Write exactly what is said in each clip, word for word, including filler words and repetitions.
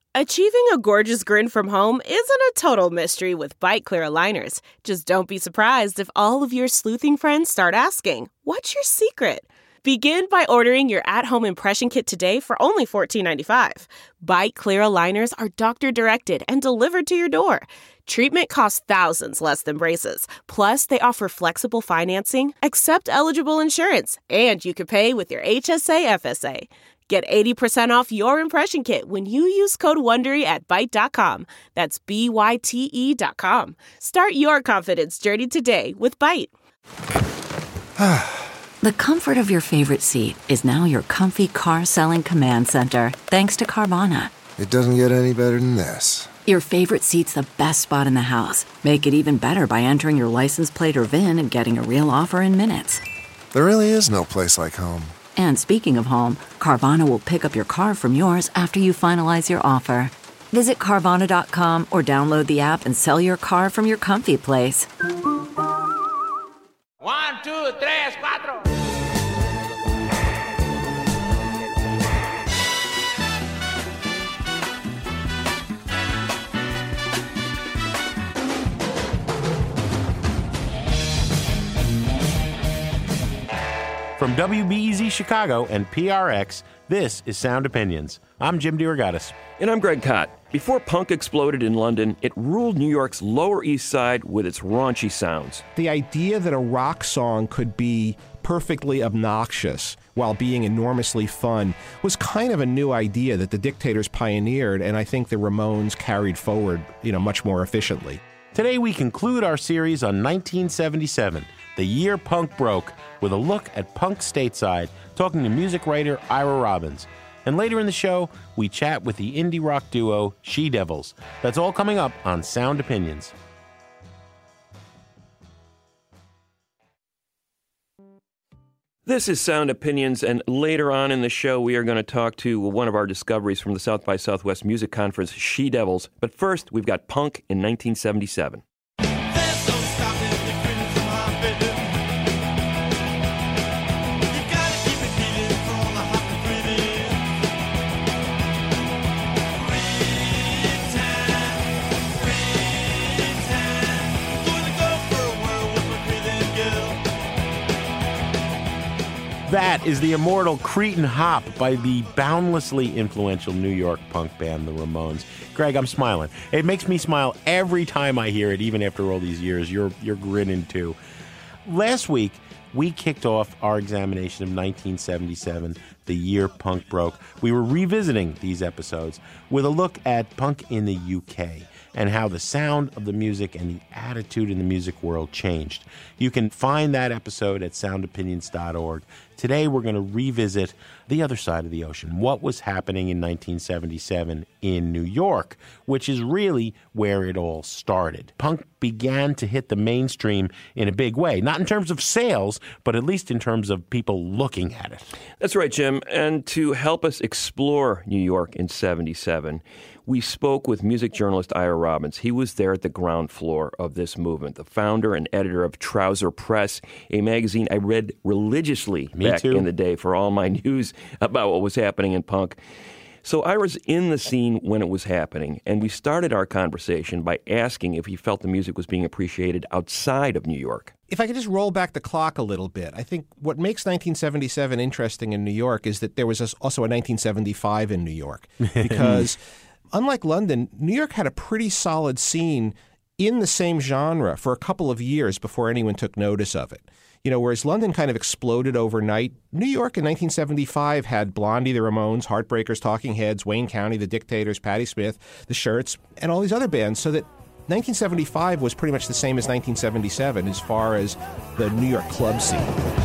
Achieving a gorgeous grin from home isn't a total mystery with Byte Clear aligners. Just don't be surprised if all of your sleuthing friends start asking, "What's your secret?" Begin by ordering your at-home impression kit today for only fourteen ninety-five. Byte Clear aligners are doctor-directed and delivered to your door. Treatment costs thousands less than braces. Plus, they offer flexible financing, accept eligible insurance, and you can pay with your H S A F S A. Get eighty percent off your impression kit when you use code WONDERY at Byte dot com. That's B Y T E dot com. Start your confidence journey today with Byte. The comfort of your favorite seat is now your comfy car-selling command center, thanks to Carvana. It doesn't get any better than this. Your favorite seat's the best spot in the house. Make it even better by entering your license plate or V I N and getting a real offer in minutes. There really is no place like home. And speaking of home, Carvana will pick up your car from yours after you finalize your offer. Visit Carvana dot com or download the app and sell your car from your comfy place. One, two, tres, cuatro. From W B E Z Chicago and P R X, this is Sound Opinions. I'm Jim DeRogatis. And I'm Greg Kot. Before punk exploded in London, it ruled New York's Lower East Side with its raunchy sounds. The idea that a rock song could be perfectly obnoxious while being enormously fun was kind of a new idea that the Dictators pioneered, and I think the Ramones carried forward, you know, much more efficiently. Today we conclude our series on nineteen seventy-seven, the year punk broke, with a look at punk stateside, talking to music writer Ira Robbins. And later in the show, we chat with the indie rock duo She Devils. That's all coming up on Sound Opinions. This is Sound Opinions, and later on in the show, we are going to talk to one of our discoveries from the South by Southwest Music Conference, She Devils. But first, we've got punk in nineteen seventy-seven. That is the immortal Cretin Hop by the boundlessly influential New York punk band, the Ramones. Greg, I'm smiling. It makes me smile every time I hear it, even after all these years. You're, you're grinning, too. Last week, we kicked off our examination of nineteen seventy-seven, the year punk broke. We were revisiting these episodes with a look at punk in the U K and how the sound of the music and the attitude in the music world changed. You can find that episode at sound opinions dot org. Today we're going to revisit the other side of the ocean, what was happening in nineteen seventy-seven in New York, which is really where it all started. Punk began to hit the mainstream in a big way, not in terms of sales, but at least in terms of people looking at it. That's right, Jim. And to help us explore New York in seventy-seven, we spoke with music journalist Ira Robbins. He was there at the ground floor of this movement, the founder and editor of Trouser Press, a magazine I read religiously Me back too. in the day for all my news about what was happening in punk. So I was in the scene when it was happening, and we started our conversation by asking if he felt the music was being appreciated outside of New York. If I could just roll back the clock a little bit, I think what makes nineteen seventy-seven interesting in New York is that there was also a nineteen seventy-five in New York, because unlike London, New York had a pretty solid scene in the same genre for a couple of years before anyone took notice of it. You know, whereas London kind of exploded overnight, New York in nineteen seventy-five had Blondie, the Ramones, Heartbreakers, Talking Heads, Wayne County, the Dictators, Patti Smith, the Shirts, and all these other bands, so that nineteen seventy-five was pretty much the same as nineteen seventy-seven as far as the New York club scene.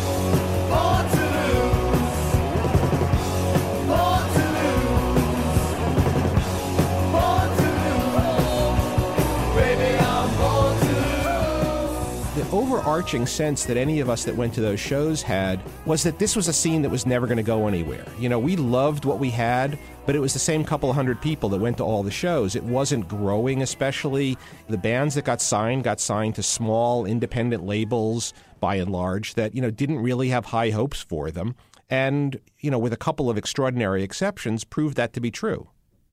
Overarching sense that any of us that went to those shows had was that this was a scene that was never going to go anywhere. You know, we loved what we had, but it was the same couple of hundred people that went to all the shows. It wasn't growing, especially. The bands that got signed got signed to small independent labels, by and large, that, you know, didn't really have high hopes for them. And, you know, with a couple of extraordinary exceptions, proved that to be true.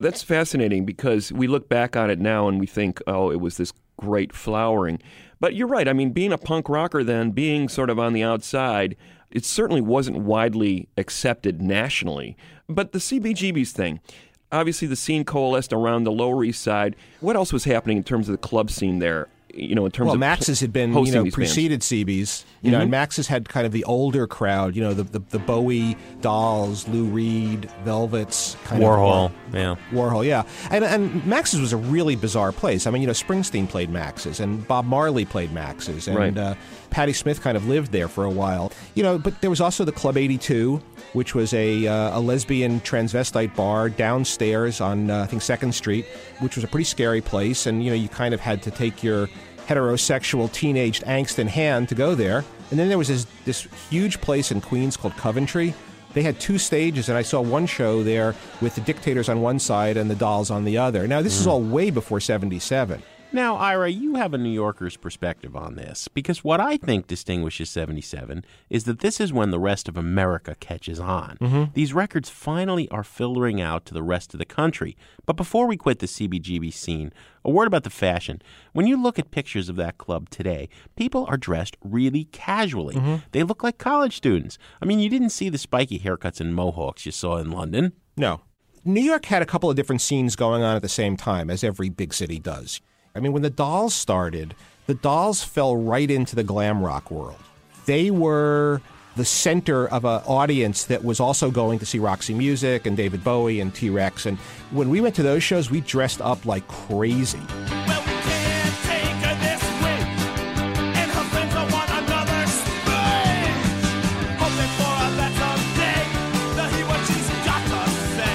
That's fascinating because we look back on it now and we think, oh, it was this great flowering. But you're right. I mean, being a punk rocker then, being sort of on the outside, it certainly wasn't widely accepted nationally. But the C B G B's thing, obviously the scene coalesced around the Lower East Side. What else was happening in terms of the club scene there? You know, in terms well, of Max's had been, you know, preceded C B's, you mm-hmm. know, and Max's had kind of the older crowd, you know, the the, the Bowie, Dolls, Lou Reed, Velvets, kind Warhol, of Warhol, yeah, Warhol, yeah, and and Max's was a really bizarre place. I mean, you know, Springsteen played Max's, and Bob Marley played Max's, and right. uh, Patti Smith kind of lived there for a while, you know. But there was also the Club eighty-two, which was a uh, a lesbian transvestite bar downstairs on uh, I think Second Street, which was a pretty scary place, and you know, you kind of had to take your heterosexual teenaged angst in hand to go there. And then there was this, this huge place in Queens called Coventry. They had two stages, and I saw one show there with the Dictators on one side and the Dolls on the other. Now, this mm. is all way before seventy-seven. Now, Ira, you have a New Yorker's perspective on this, because what I think distinguishes seventy-seven is that this is when the rest of America catches on. Mm-hmm. These records finally are filtering out to the rest of the country. But before we quit the C B G B scene, a word about the fashion. When you look at pictures of that club today, people are dressed really casually. Mm-hmm. They look like college students. I mean, you didn't see the spiky haircuts and mohawks you saw in London. No. New York had a couple of different scenes going on at the same time, as every big city does. I mean, when the Dolls started, the Dolls fell right into the glam rock world. They were the center of an audience that was also going to see Roxy Music and David Bowie and T-Rex. And when we went to those shows, we dressed up like crazy. Well, we can't take her this way, and her friends are one another's spray. Hoping for a better day, to hear what she's got to say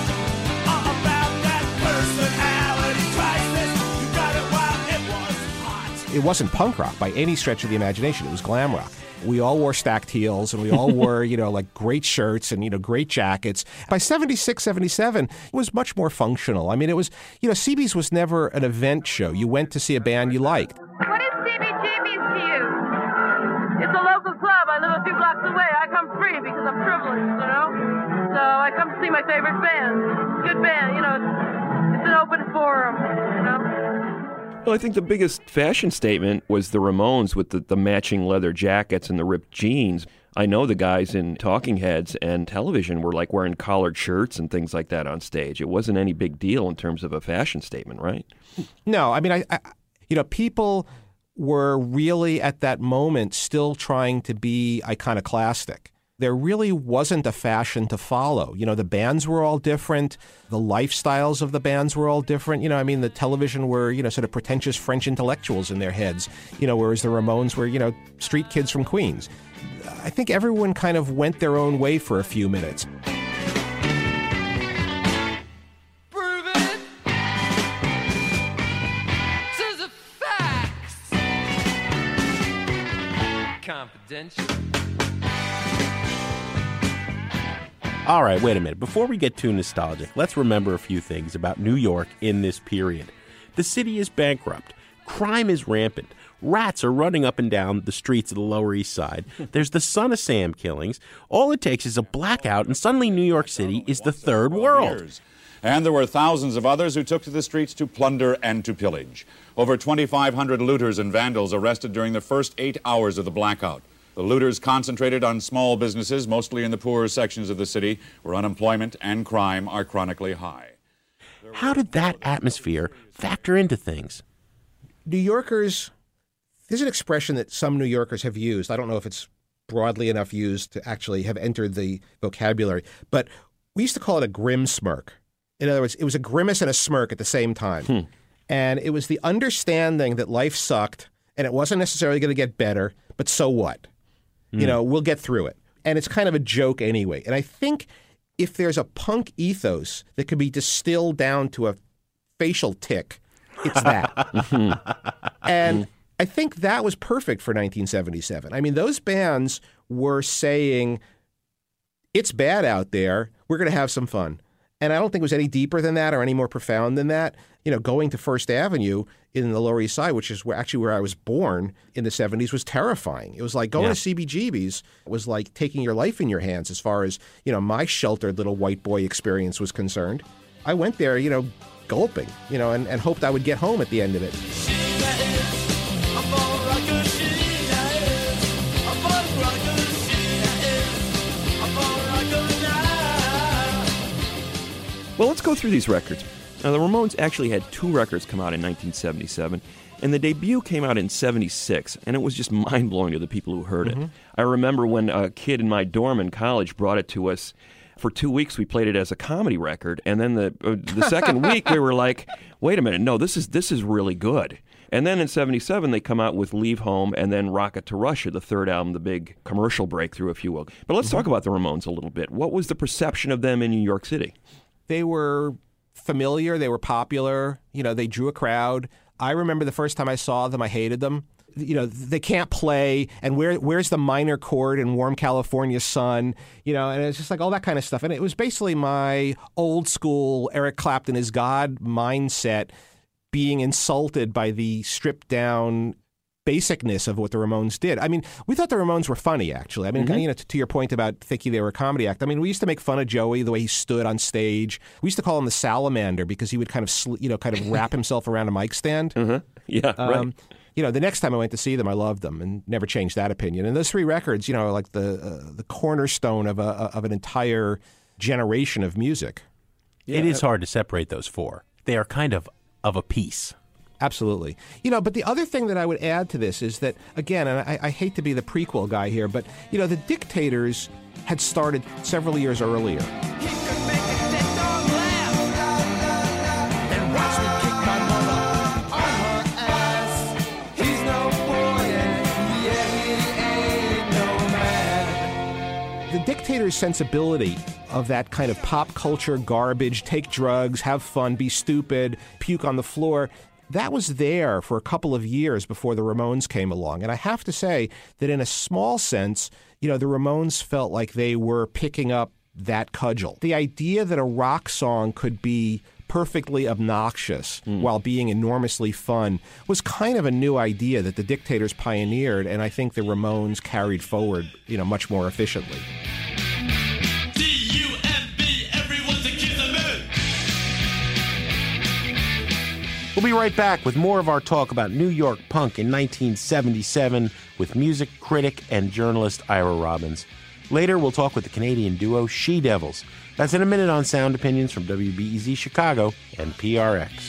about that personality crisis. You got it while it was hot. It wasn't punk rock by any stretch of the imagination. It was glam rock. We all wore stacked heels, and we all wore, you know, like great shirts and, you know, great jackets. By seventy-six, seventy-seven, it was much more functional. I mean, it was, you know, C B's was never an event show. You went to see a band you liked. What is C B G B's to you? It's a local club. I live a few blocks away. I come free because I'm privileged, you know? So I come to see my favorite band. Good band, you know, it's, it's an open forum, you know? Well, I think the biggest fashion statement was the Ramones with the, the matching leather jackets and the ripped jeans. I know the guys in Talking Heads and television were like wearing collared shirts and things like that on stage. It wasn't any big deal in terms of a fashion statement, right? No, I mean, I, I you know, people were really at that moment still trying to be iconoclastic. There really wasn't a fashion to follow. You know, the bands were all different. The lifestyles of the bands were all different. You know, I mean, the television were, you know, sort of pretentious French intellectuals in their heads, you know, whereas the Ramones were, you know, street kids from Queens. I think everyone kind of went their own way for a few minutes. Prove it to the facts. Confidential. All right, wait a minute. Before we get too nostalgic, let's remember a few things about New York in this period. The city is bankrupt. Crime is rampant. Rats are running up and down the streets of the Lower East Side. There's the Son of Sam killings. All it takes is a blackout, and suddenly New York City is the third world. And there were thousands of others who took to the streets to plunder and to pillage. Over twenty-five hundred looters and vandals arrested during the first eight hours of the blackout. The looters concentrated on small businesses, mostly in the poorer sections of the city, where unemployment and crime are chronically high. How did that atmosphere factor into things? New Yorkers, there's an expression that some New Yorkers have used. I don't know if it's broadly enough used to actually have entered the vocabulary, but we used to call it a grim smirk. In other words, it was a grimace and a smirk at the same time. Hmm. And it was the understanding that life sucked and it wasn't necessarily going to get better, but so what? You know, we'll get through it. And it's kind of a joke anyway. And I think if there's a punk ethos that could be distilled down to a facial tick, it's that. And I think that was perfect for nineteen seventy-seven. I mean, those bands were saying, it's bad out there. We're going to have some fun. And I don't think it was any deeper than that or any more profound than that. You know, going to First Avenue in the Lower East Side, which is where actually where I was born in the seventies, was terrifying. It was like going Yeah. to C B G B's was like taking your life in your hands as far as, you know, my sheltered little white boy experience was concerned. I went there, you know, gulping, you know, and, and hoped I would get home at the end of it. Well, let's go through these records. Now, the Ramones actually had two records come out in nineteen seventy-seven, and the debut came out in seventy-six, and it was just mind-blowing to the people who heard Mm-hmm. it. I remember when a kid in my dorm in college brought it to us. For two weeks, we played it as a comedy record, and then the uh, the second week, we were like, wait a minute, no, this is this is really good. And then in seventy-seven, they come out with Leave Home and then Rocket to Russia, the third album, the big commercial breakthrough, if you will. But let's Mm-hmm. talk about the Ramones a little bit. What was the perception of them in New York City? They were familiar. They were popular. You know, they drew a crowd. I remember the first time I saw them, I hated them. You know, they can't play, and where where's the minor chord in Warm California Sun? You know, and it's just like all that kind of stuff. And it was basically my old school Eric Clapton is God mindset being insulted by the stripped down basicness of what the Ramones did. I mean, we thought the Ramones were funny, actually. I mean, Mm-hmm. you know, to, to your point about thinking they were a comedy act. I mean, we used to make fun of Joey, the way he stood on stage. We used to call him the salamander because he would kind of, sl- you know, kind of wrap himself around a mic stand. Uh-huh. Yeah, right. Um, you know, the next time I went to see them, I loved them and never changed that opinion. And those three records, you know, are like the uh, the cornerstone of a of an entire generation of music. It is hard to separate those four. They are kind of of a piece. Absolutely. You know, but the other thing that I would add to this is that, again, and I, I hate to be the prequel guy here, but, you know, the Dictators had started several years earlier. The Dictators' sensibility of that kind of pop culture garbage, take drugs, have fun, be stupid, puke on the floor, that was there for a couple of years before the Ramones came along. And I have to say that in a small sense, you know, the Ramones felt like they were picking up that cudgel. The idea that a rock song could be perfectly obnoxious mm. while being enormously fun was kind of a new idea that the Dictators pioneered, and I think the Ramones carried forward, you know, much more efficiently. We'll be right back with more of our talk about New York punk in nineteen seventy-seven with music critic and journalist Ira Robbins. Later, we'll talk with the Canadian duo She Devils. That's in a minute on Sound Opinions from W B E Z Chicago and P R X.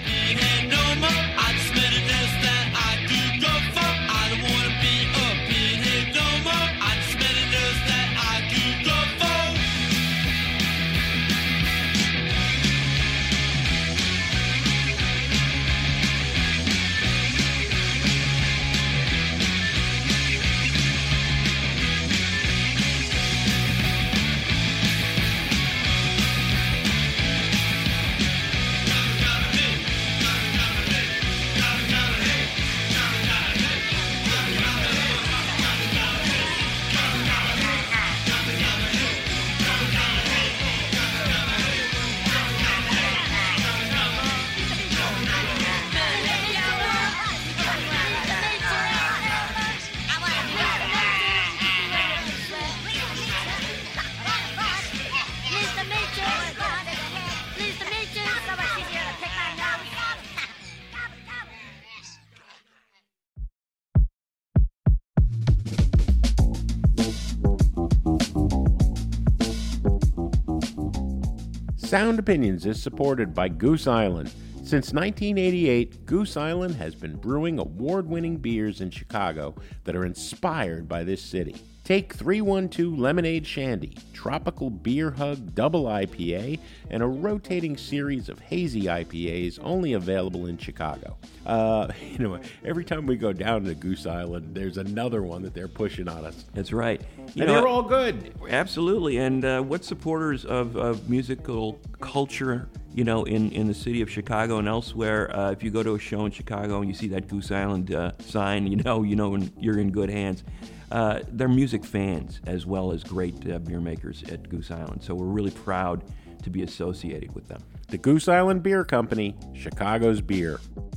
Sound Opinions is supported by Goose Island. Since nineteen eighty-eight, Goose Island has been brewing award-winning beers in Chicago that are inspired by this city. Take three one two Lemonade Shandy, Tropical Beer Hug Double I P A, and a rotating series of hazy I P As only available in Chicago. Uh, you know, every time we go down to Goose Island, there's another one that they're pushing on us. That's right. You and know, they're all good. Absolutely. And uh, what supporters of, of musical culture, you know, in, in the city of Chicago and elsewhere, uh, if you go to a show in Chicago and you see that Goose Island uh, sign, you know, you know you're in good hands. Uh, they're music fans as well as great uh, beer makers at Goose Island. So we're really proud to be associated with them. The Goose Island Beer Company, Chicago's beer.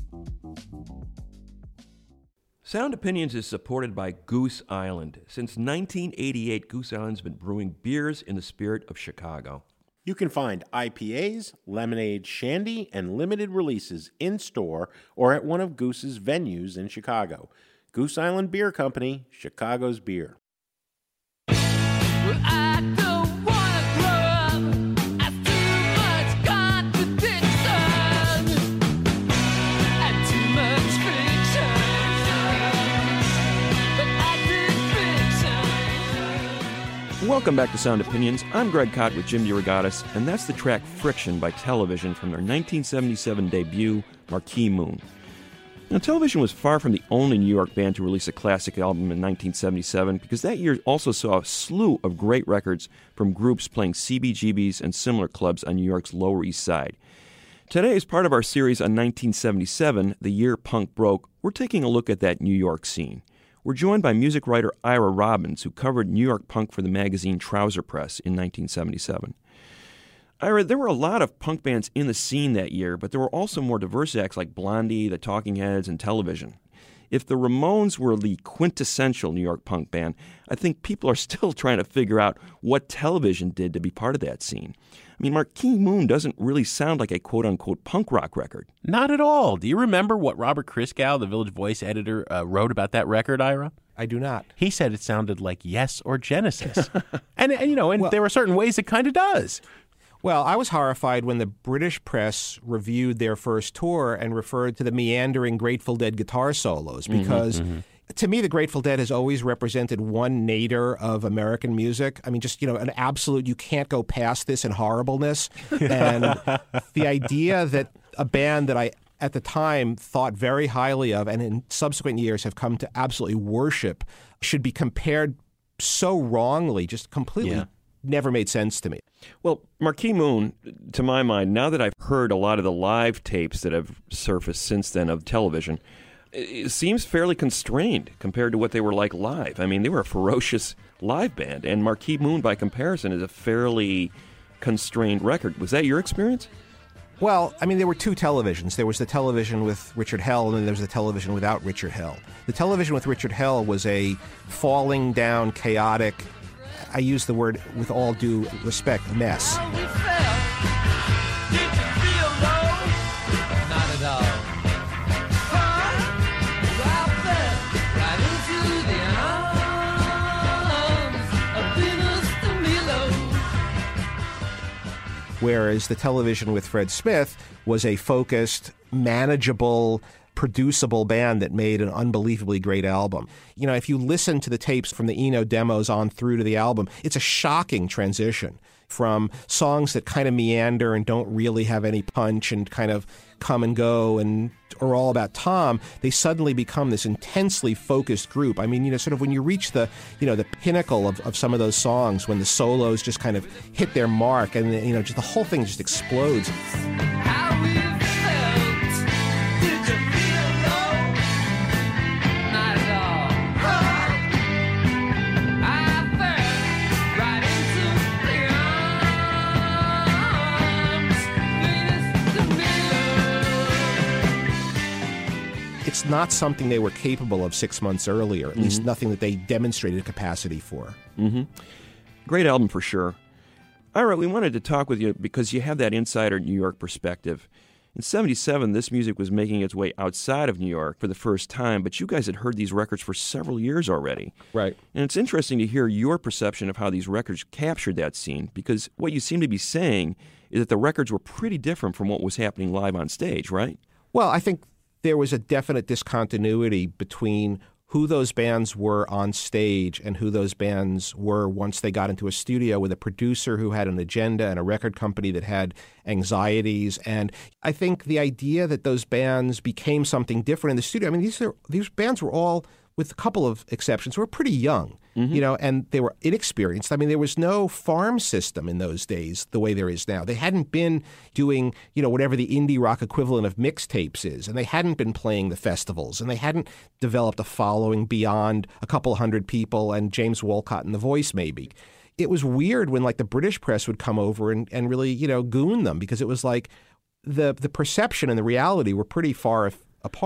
Sound Opinions is supported by Goose Island. Since nineteen eighty-eight, Goose Island's been brewing beers in the spirit of Chicago. You can find I P As, lemonade, shandy, and limited releases in-store or at one of Goose's venues in Chicago. Goose Island Beer Company, Chicago's beer. Well, I don't wanna grow up as too much contradiction and too much fiction, but I did fiction. Welcome back to Sound Opinions. I'm Greg Kot with Jim DeRogatis, and that's the track Friction by Television from their nineteen seventy-seven debut, Marquee Moon. Now, Television was far from the only New York band to release a classic album in nineteen seventy-seven, because that year also saw a slew of great records from groups playing C B G Bs and similar clubs on New York's Lower East Side. Today, as part of our series on nineteen seventy-seven, the year punk broke, we're taking a look at that New York scene. We're joined by music writer Ira Robbins, who covered New York punk for the magazine Trouser Press in nineteen seventy-seven. Ira, there were a lot of punk bands in the scene that year, but there were also more diverse acts like Blondie, the Talking Heads, and Television. If the Ramones were the quintessential New York punk band, I think people are still trying to figure out what Television did to be part of that scene. I mean, Marquee Moon doesn't really sound like a quote-unquote punk rock record. Not at all. Do you remember what Robert Christgau, the Village Voice editor, uh, wrote about that record, Ira? I do not. He said it sounded like Yes or Genesis. and, and, you know, and Well- there were certain ways it kind of does. Well, I was horrified when the British press reviewed their first tour and referred to the meandering Grateful Dead guitar solos because mm-hmm. to me, the Grateful Dead has always represented one nadir of American music. I mean, just, you know, an absolute, you can't go past this in horribleness. And the idea that a band that I, at the time, thought very highly of and in subsequent years have come to absolutely worship should be compared so wrongly, just completely Yeah. never made sense to me. Well, Marquee Moon, to my mind, now that I've heard a lot of the live tapes that have surfaced since then of Television, it seems fairly constrained compared to what they were like live. I mean, they were a ferocious live band, and Marquee Moon, by comparison, is a fairly constrained record. Was that your experience? Well, I mean, there were two televisions. There was the television with Richard Hell, and then there was the television without Richard Hell. The television with Richard Hell was a falling down, chaotic, I use the word with all due respect, mess. How we felt. Did you feel low? Not at all. Huh? I fell right into the arms of Venus de Milo. Whereas the television with Fred Smith was a focused, manageable, producible band that made an unbelievably great album. You know, if you listen to the tapes from the Eno demos on through to the album, it's a shocking transition from songs that kind of meander and don't really have any punch and kind of come and go and are all about Tom. They suddenly become this intensely focused group. I mean, you know, sort of when you reach the, you know, the pinnacle of, of some of those songs, when the solos just kind of hit their mark and, you know, just the whole thing just explodes. How we felt. Did you feel low? Not at all. Huh? I fell right into the arms, Venus de Milo. It's not something they were capable of six months earlier, at Mm-hmm. least nothing that they demonstrated capacity for. Mm-hmm. Great album for sure. Ira, we wanted to talk with you because you have that insider New York perspective. In seventy-seven, this music was making its way outside of New York for the first time, but you guys had heard these records for several years already. Right. And it's interesting to hear your perception of how these records captured that scene, because what you seem to be saying is that the records were pretty different from what was happening live on stage, right? Well, I think there was a definite discontinuity between who those bands were on stage and who those bands were once they got into a studio with a producer who had an agenda and a record company that had anxieties. And I think the idea that those bands became something different in the studio, I mean, these are, these bands were all, with a couple of exceptions, were pretty young, Mm-hmm. you know, and they were inexperienced. I mean, there was no farm system in those days the way there is now. They hadn't been doing, you know, whatever the indie rock equivalent of mixtapes is, and they hadn't been playing the festivals, and they hadn't developed a following beyond a couple hundred people and James Wolcott and The Voice, maybe. It was weird when, like, the British press would come over and, and really, you know, goon them, because it was like the the perception and the reality were pretty far af- apart.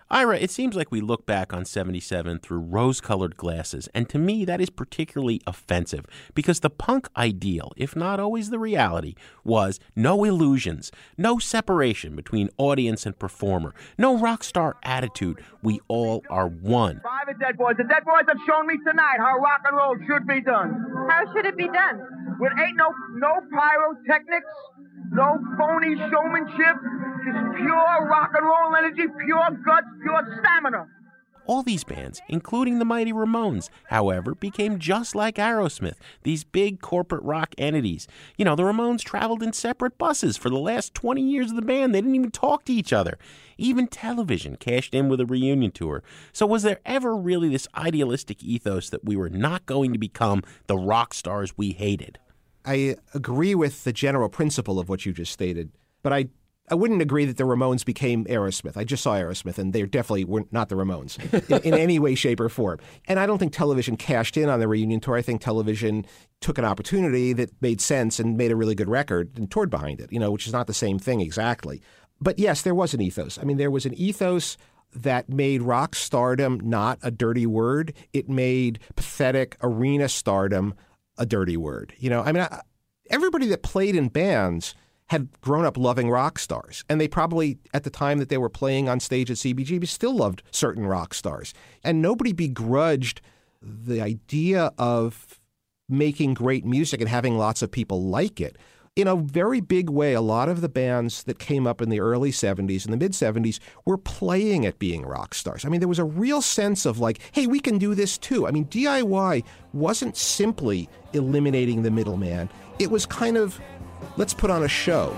Ira, it seems like we look back on seventy-seven through rose-colored glasses, and to me that is particularly offensive because the punk ideal, if not always the reality, was no illusions, no separation between audience and performer, no rock star attitude. We all are one. Five of Dead Boys. The Dead Boys have shown me tonight how rock and roll should be done. How should it be done? With ain't no no pyrotechnics, no phony showmanship, just pure rock and roll energy, pure guts, pure stamina. All these bands, including the mighty Ramones, however, became just like Aerosmith, these big corporate rock entities. You know, the Ramones traveled in separate buses for the last twenty years of the band. They didn't even talk to each other. Even television cashed in with a reunion tour. So was there ever really this idealistic ethos that we were not going to become the rock stars we hated? I agree with the general principle of what you just stated, but I I wouldn't agree that the Ramones became Aerosmith. I just saw Aerosmith, and they definitely were not the Ramones in, in any way, shape, or form. And I don't think television cashed in on the reunion tour. I think television took an opportunity that made sense and made a really good record and toured behind it, you know, which is not the same thing exactly. But yes, there was an ethos. I mean, there was an ethos that made rock stardom not a dirty word. It made pathetic arena stardom a dirty word. You know, I mean, I, everybody that played in bands had grown up loving rock stars. And they probably, at the time that they were playing on stage at C B G B, still loved certain rock stars. And nobody begrudged the idea of making great music and having lots of people like it. In a very big way, a lot of the bands that came up in the early seventies and the mid-seventies were playing at being rock stars. I mean, there was a real sense of like, hey, we can do this too. I mean, D I Y wasn't simply eliminating the middleman. It was kind of, let's put on a show.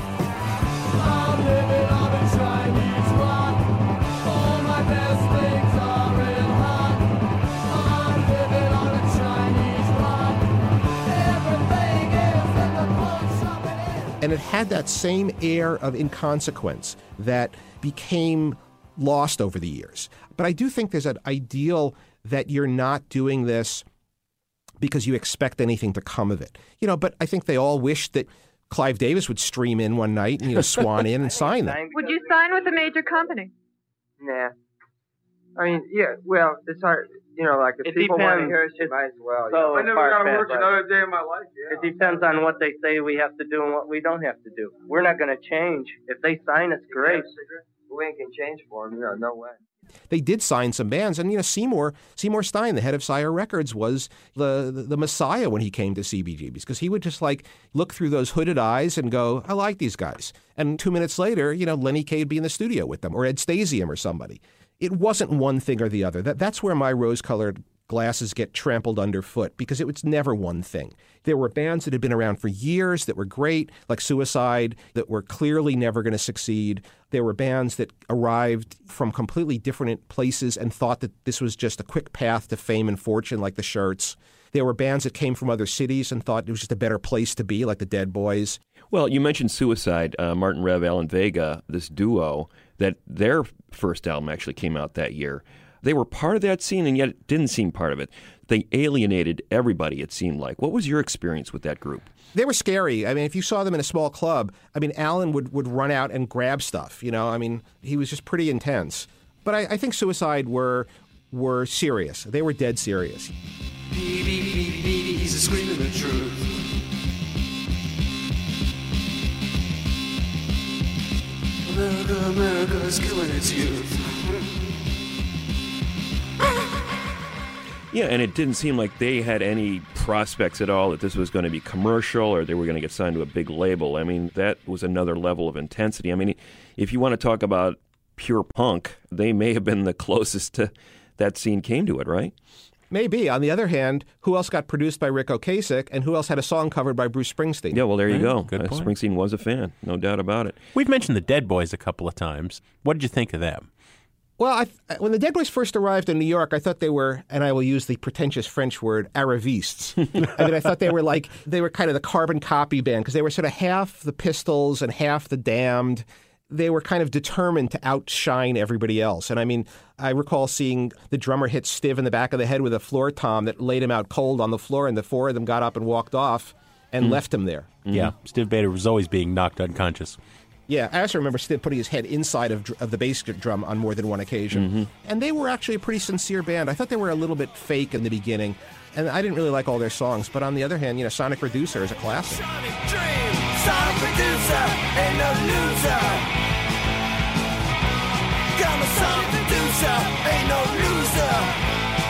And it had that same air of inconsequence that became lost over the years. But I do think there's an ideal that you're not doing this because you expect anything to come of it. You know, but I think they all wish that Clive Davis would stream in one night and, you know, swan in and sign them. Would you sign with a major company? Nah. I mean, yeah, well, it's hard. You know, like, if it people depends. want to hear it, you might as well. So You know? I never got to work but another day in my life. Yeah. It depends on what they say we have to do and what we don't have to do. We're not going to change. If they sign us, great. We ain't can change for them. You know, no way. They did sign some bands, and you know Seymour Seymour Stein, the head of Sire Records, was the, the the messiah when he came to C B G B, because he would just like look through those hooded eyes and go, "I like these guys." And two minutes later, you know, Lenny Kaye would be in the studio with them, or Ed Stasium or somebody. It wasn't one thing or the other. That that's where my rose-colored glasses get trampled underfoot, because it was never one thing. There were bands that had been around for years that were great, like Suicide, that were clearly never going to succeed. There were bands that arrived from completely different places and thought that this was just a quick path to fame and fortune, like the Shirts. There were bands that came from other cities and thought it was just a better place to be, like the Dead Boys. Well, you mentioned Suicide, uh, Martin Rev, Alan Vega, this duo, that their first album actually came out that year. They were part of that scene, and yet it didn't seem part of it. They alienated everybody, it seemed like. What was your experience with that group? They were scary. I mean, if you saw them in a small club, I mean, Alan would, would run out and grab stuff, you know? I mean, he was just pretty intense. But I, I think Suicide were were serious. They were dead serious. Beep, beep, beep, beep, he's screaming the truth. America, America is killing its youth. Yeah, and it didn't seem like they had any prospects at all that this was going to be commercial or they were going to get signed to a big label. I mean, that was another level of intensity. I mean, if you want to talk about pure punk, they may have been the closest to that scene came to it, right? Maybe. On the other hand, who else got produced by Rick Ocasek, and who else had a song covered by Bruce Springsteen? Yeah, well, there you Right. go. Good Uh, point. Springsteen was a fan, no doubt about it. We've mentioned the Dead Boys a couple of times. What did you think of them? Well, I, when the Dead Boys first arrived in New York, I thought they were, and I will use the pretentious French word, arrivistes. I mean, I thought they were like, they were kind of the carbon copy band, because they were sort of half the Pistols and half the Damned. They were kind of determined to outshine everybody else. And I mean, I recall seeing the drummer hit Stiv in the back of the head with a floor tom that laid him out cold on the floor, and the four of them got up and walked off and Mm. left him there. Yeah, Stiv Bader was always being knocked unconscious. Yeah, I also remember Sid putting his head inside of, dr- of the bass drum on more than one occasion. Mm-hmm. And they were actually a pretty sincere band. I thought they were a little bit fake in the beginning, and I didn't really like all their songs. But on the other hand, you know, Sonic Producer is a classic. Dream, Sonic Producer, ain't no loser. Come a Sonic Producer, ain't no loser.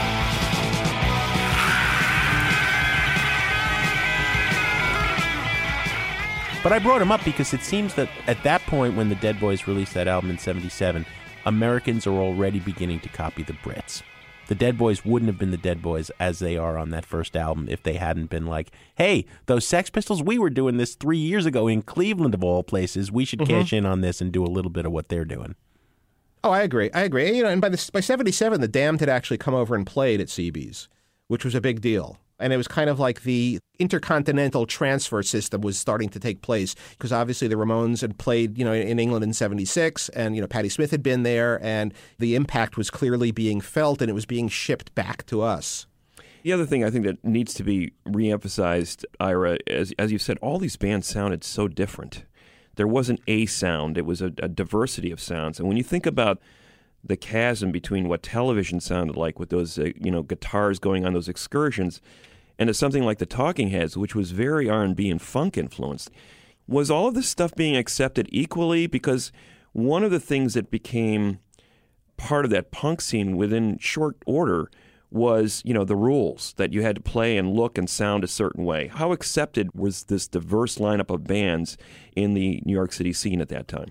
But I brought him up because it seems that at that point when the Dead Boys released that album in seventy-seven, Americans are already beginning to copy the Brits. The Dead Boys wouldn't have been the Dead Boys as they are on that first album if they hadn't been like, hey, those Sex Pistols, we were doing this three years ago in Cleveland of all places. We should mm-hmm. cash in on this and do a little bit of what they're doing. Oh, I agree. I agree. And, you know, and by the, by seventy-seven, the Damned had actually come over and played at C B's, which was a big deal. And it was kind of like the intercontinental transfer system was starting to take place because obviously the Ramones had played, you know, in England in seventy-six, and, you know, Patti Smith had been there, and the impact was clearly being felt, and it was being shipped back to us. The other thing I think that needs to be reemphasized, Ira, as, as you said, all these bands sounded so different. There wasn't a sound. It was a, a diversity of sounds. And when you think about the chasm between what television sounded like with those, uh, you know, guitars going on those excursions, and to something like the Talking Heads, which was very R and B and funk influenced, was all of this stuff being accepted equally? Because one of the things that became part of that punk scene within short order was, you know, the rules that you had to play and look and sound a certain way. How accepted was this diverse lineup of bands in the New York City scene at that time?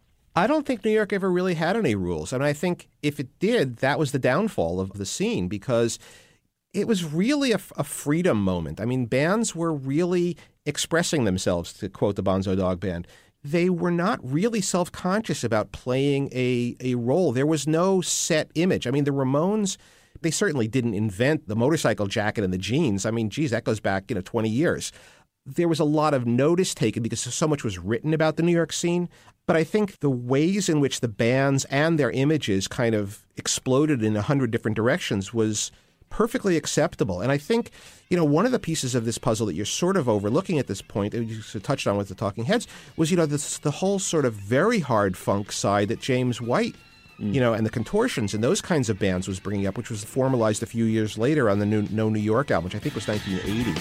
I don't think New York ever really had any rules. I mean, I think if it did, that was the downfall of the scene because it was really a, a freedom moment. I mean, bands were really expressing themselves, to quote the Bonzo Dog Band. They were not really self-conscious about playing a, a role. There was no set image. I mean, the Ramones, they certainly didn't invent the motorcycle jacket and the jeans. I mean, geez, that goes back, you know, twenty years. There was a lot of notice taken because so much was written about the New York scene. But I think the ways in which the bands and their images kind of exploded in a hundred different directions was perfectly acceptable. And I think, you know, one of the pieces of this puzzle that you're sort of overlooking at this point, and you touched on with the Talking Heads, was, you know, this, the whole sort of very hard funk side that James White, mm. you know, and the Contortions and those kinds of bands was bringing up, which was formalized a few years later on the new No New York album, which I think was nineteen eighty.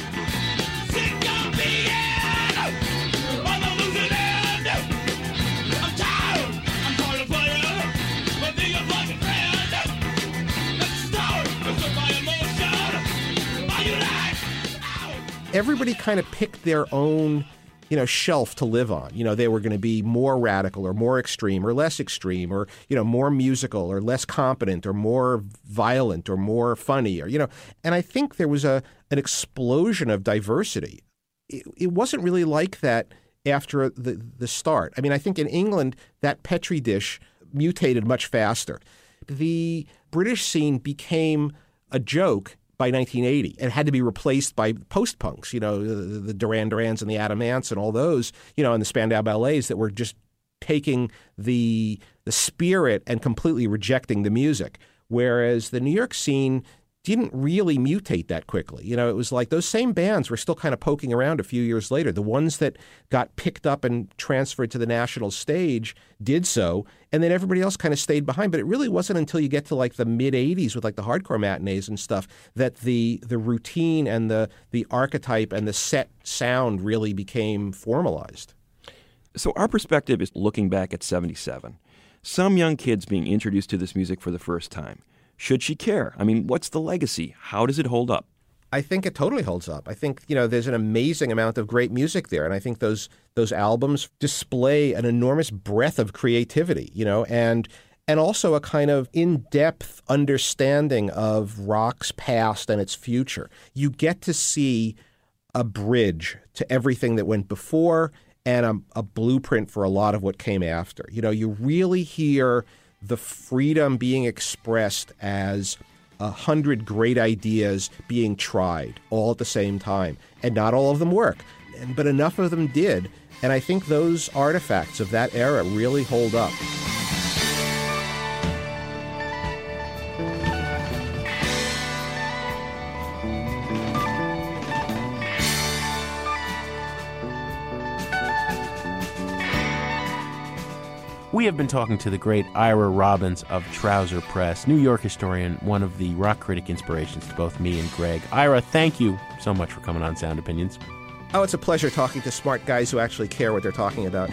Everybody kind of picked their own, you know, shelf to live on. You know, they were going to be more radical or more extreme or less extreme or, you know, more musical or less competent or more violent or more funny or, you know, and I think there was a an explosion of diversity. It, it wasn't really like that after the, the start. I mean, I think in England, that Petri dish mutated much faster. The British scene became a joke by nineteen eighty. It had to be replaced by post-punks, you know, the, the Duran Durans and the Adam Ants and all those, you know, and the Spandau Ballets that were just taking the the spirit and completely rejecting the music. Whereas the New York scene didn't really mutate that quickly. You know, it was like those same bands were still kind of poking around a few years later. The ones that got picked up and transferred to the national stage did so, and then everybody else kind of stayed behind. But it really wasn't until you get to like the mid-eighties with like the hardcore matinees and stuff that the the routine and the the archetype and the set sound really became formalized. So our perspective is looking back at seventy-seven. Some young kids being introduced to this music for the first time. Should she care? I mean, what's the legacy? How does it hold up? I think it totally holds up. I think, you know, there's an amazing amount of great music there. And I think those those albums display an enormous breadth of creativity, you know, and and also a kind of in-depth understanding of rock's past and its future. You get to see a bridge to everything that went before and a, a blueprint for a lot of what came after. You know, you really hear the freedom being expressed as a hundred great ideas being tried all at the same time. And not all of them work, but enough of them did. And I think those artifacts of that era really hold up. We have been talking to the great Ira Robbins of Trouser Press, New York historian, one of the rock critic inspirations to both me and Greg. Ira, thank you so much for coming on Sound Opinions. Oh, it's a pleasure talking to smart guys who actually care what they're talking about.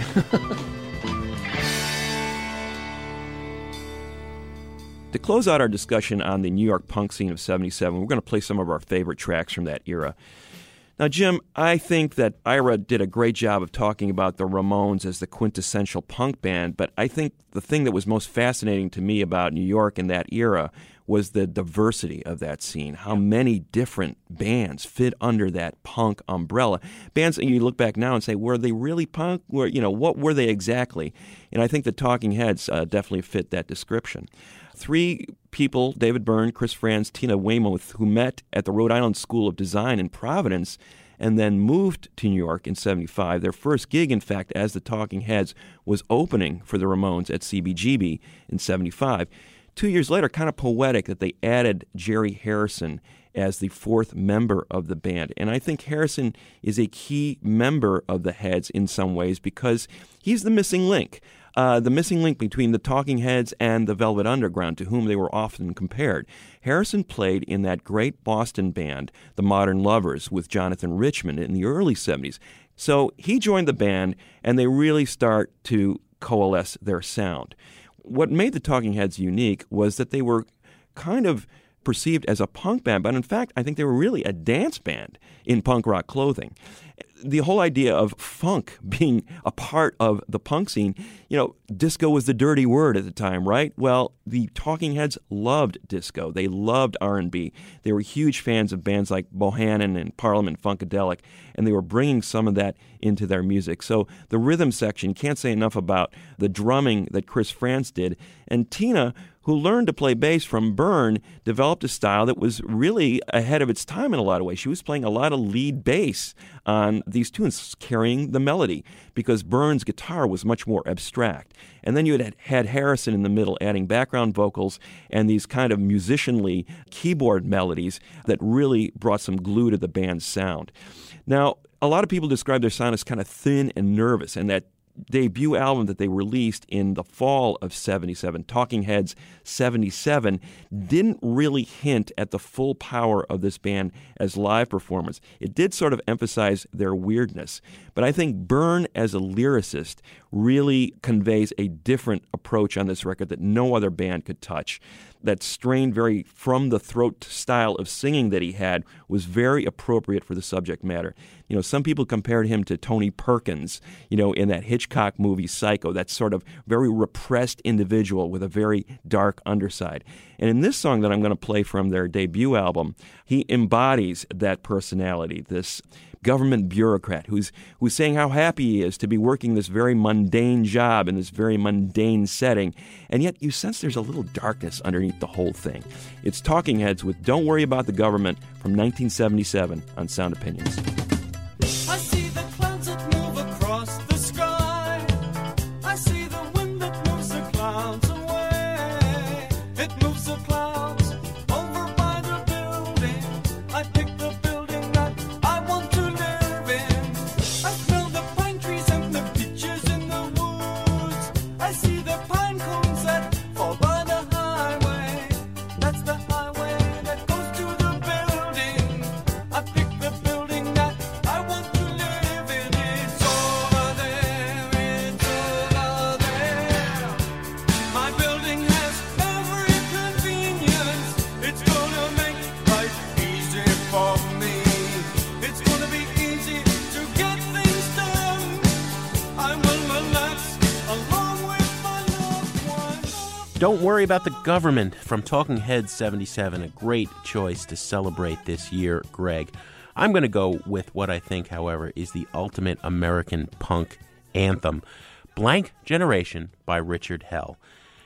To close out our discussion on the New York punk scene of seventy-seven, we're going to play some of our favorite tracks from that era. Now, Jim, I think that Ira did a great job of talking about the Ramones as the quintessential punk band, but I think the thing that was most fascinating to me about New York in that era was the diversity of that scene, how many different bands fit under that punk umbrella. Bands that you look back now and say, were they really punk? Were, you know, what were they exactly? And I think the Talking Heads uh, definitely fit that description. Three people, David Byrne, Chris Frantz, Tina Weymouth, who met at the Rhode Island School of Design in Providence and then moved to New York in seventy-five. Their first gig, in fact, as the Talking Heads, was opening for the Ramones at C B G B in seventy-five. Two years later, kind of poetic that they added Jerry Harrison as the fourth member of the band. And I think Harrison is a key member of the Heads in some ways because he's the missing link. Uh, the missing link between the Talking Heads and the Velvet Underground, to whom they were often compared. Harrison played in that great Boston band, the Modern Lovers, with Jonathan Richman in the early seventies. So he joined the band, and they really start to coalesce their sound. What made the Talking Heads unique was that they were kind of perceived as a punk band, but in fact, I think they were really a dance band in punk rock clothing. The whole idea of funk being a part of the punk scene, you know, disco was the dirty word at the time, right? Well, the Talking Heads loved disco. They loved R and B. They were huge fans of bands like Bohannon and Parliament Funkadelic, and they were bringing some of that into their music. So the rhythm section, can't say enough about the drumming that Chris Frantz did. And Tina, who learned to play bass from Byrne, developed a style that was really ahead of its time in a lot of ways. She was playing a lot of lead bass on these tunes, carrying the melody, because Byrne's guitar was much more abstract. And then you had had Harrison in the middle adding background vocals and these kind of musicianly keyboard melodies that really brought some glue to the band's sound. Now, a lot of people describe their sound as kind of thin and nervous, and that debut album that they released in the fall of seventy-seven, Talking Heads seventy-seven, didn't really hint at the full power of this band as live performance. It did sort of emphasize their weirdness. But I think Byrne, as a lyricist, really conveys a different approach on this record that no other band could touch. That strained, very from-the-throat style of singing that he had was very appropriate for the subject matter. You know, some people compared him to Tony Perkins, you know, in that Hitchcock movie Psycho, that sort of very repressed individual with a very dark underside. And in this song that I'm going to play from their debut album, he embodies that personality, this government bureaucrat who's who's saying how happy he is to be working this very mundane job in this very mundane setting, and yet you sense there's a little darkness underneath the whole thing. It's Talking Heads with Don't Worry About the Government from nineteen seventy-seven on Sound Opinions. I see the clouds that move across the sky. I see the wind that moves the clouds away. It moves the clouds over by the building. I pick the building that I want to live in. I smell the pine trees and the peaches in the woods. I see the pine cones that fall by the highway. That's the highway that goes to the building. I pick the building that I want to live in. It's over there, it's over there. My building has every convenience. It's gonna make life easy for me. It's gonna be easy to get things done. I will relax along with my loved ones. Don't Worry About the Government from Talking Heads seventy-seven, a great choice to celebrate this year, Greg. I'm going to go with what I think, however, is the ultimate American punk anthem, Blank Generation by Richard Hell.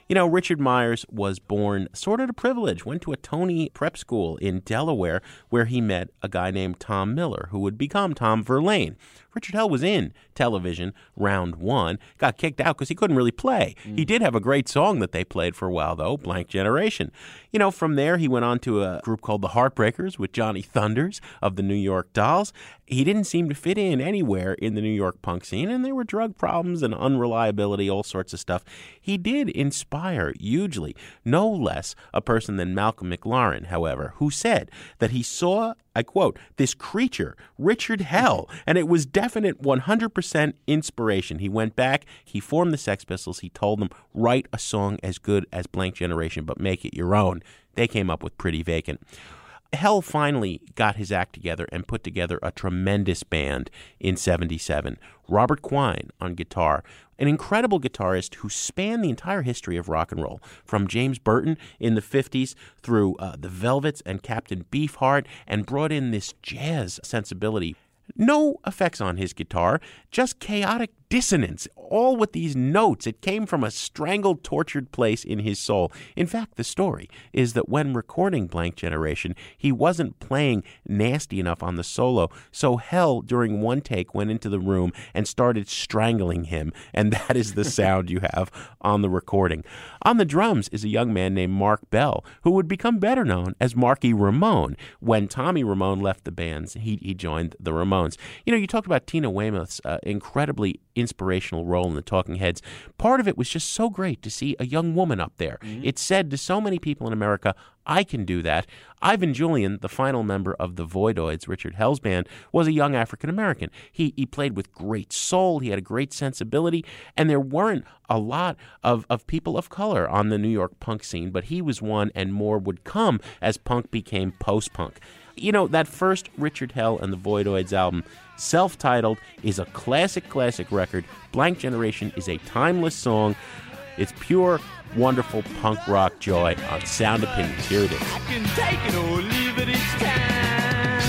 You know, Richard Myers was born sort of to privilege, went to a Tony prep school in Delaware where he met a guy named Tom Miller, who would become Tom Verlaine. Richard Hell was in television round one, got kicked out because he couldn't really play. Mm. He did have a great song that they played for a while, though, Blank Generation. You know, from there, he went on to a group called the Heartbreakers with Johnny Thunders of the New York Dolls. He didn't seem to fit in anywhere in the New York punk scene, and there were drug problems and unreliability, all sorts of stuff. He did inspire hugely, no less a person than Malcolm McLaren, however, who said that he saw, I quote, this creature, Richard Hell, and it was definite one hundred percent inspiration. He went back, he formed the Sex Pistols, he told them, write a song as good as Blank Generation, but make it your own. They came up with Pretty Vacant. Hell finally got his act together and put together a tremendous band in seventy-seven. Robert Quine on guitar, an incredible guitarist who spanned the entire history of rock and roll, from James Burton in the fifties through uh, the Velvets and Captain Beefheart, and brought in this jazz sensibility. No effects on his guitar, just chaotic dissonance, all with these notes. It came from a strangled, tortured place in his soul. In fact, the story is that when recording Blank Generation, he wasn't playing nasty enough on the solo, so Hell, during one take, went into the room and started strangling him, and that is the sound you have on the recording. On the drums is a young man named Mark Bell, who would become better known as Marky Ramone. When Tommy Ramone left the band, he, he joined the Ramones. You know, you talked about Tina Weymouth's uh, incredibly inspirational role in the Talking Heads. Part of it was just so great to see a young woman up there. Mm-hmm. It said to so many people in America, I can do that. Ivan Julian, the final member of the Voidoids, Richard Hell's band, was a young African-American. He he played with great soul. He had a great sensibility, and there weren't a lot of, of people of color on the New York punk scene, but he was one, and more would come as punk became post-punk. You know, that first Richard Hell and the Voidoids album, self-titled, is a classic, classic record. Blank Generation is a timeless song. It's pure, wonderful punk rock joy on Sound Opinions. Here it is. I can take it or leave it each time.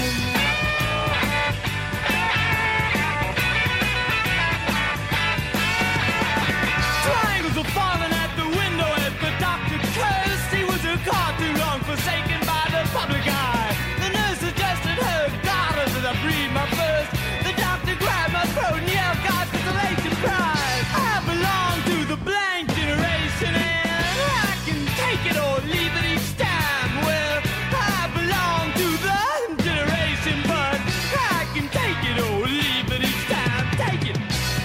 Triangles are falling at the window as the doctor cursed. He was a car too long forsaken by the public eye. The nurse suggested her daughter that I breathe my first. The doctor grabbed my throat and yelled, God, consolation prize. I belong to the blank generation and I can take it or leave it each time. Well, I belong to the generation, but I can take it or leave it each time. Take it.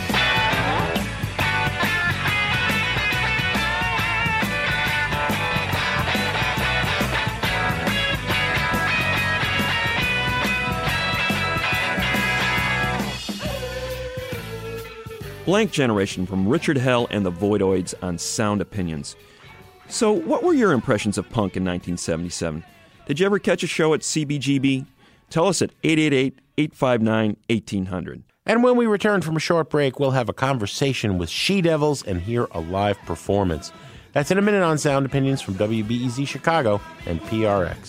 Blank Generation from Richard Hell and the Voidoids on Sound Opinions. So, what were your impressions of punk in nineteen seventy-seven? Did you ever catch a show at C B G B? Tell us at eight eight eight, eight five nine, one eight hundred. And when we return from a short break, we'll have a conversation with She-Devils and hear a live performance. That's in a minute on Sound Opinions from W B E Z Chicago and P R X.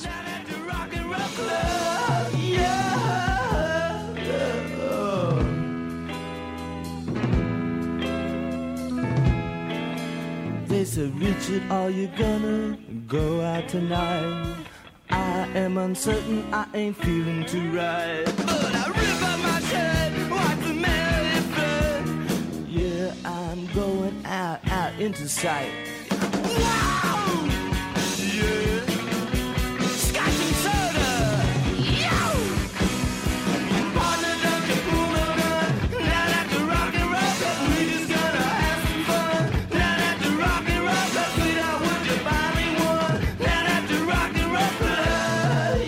They said, Richard, are you gonna go out tonight? I am uncertain, I ain't feeling too right. But I rip up my shirt, what's the matter if yeah, I'm going out, out into sight. Wow! Yeah! Scotch and soda! Yo! Partner, don't you pull no gun? Not after rock and roll, we just gonna have some fun. Not after rock and roll, sweetheart, would you buy me one? Not after rock and roll,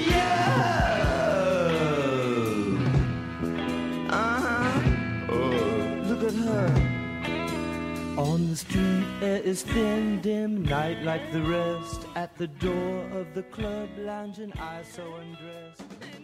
yeah! Uh-huh. Oh, look at her. On the street, air is thin, dim, night like the rest. At the door of the club, lounging, I so undressed.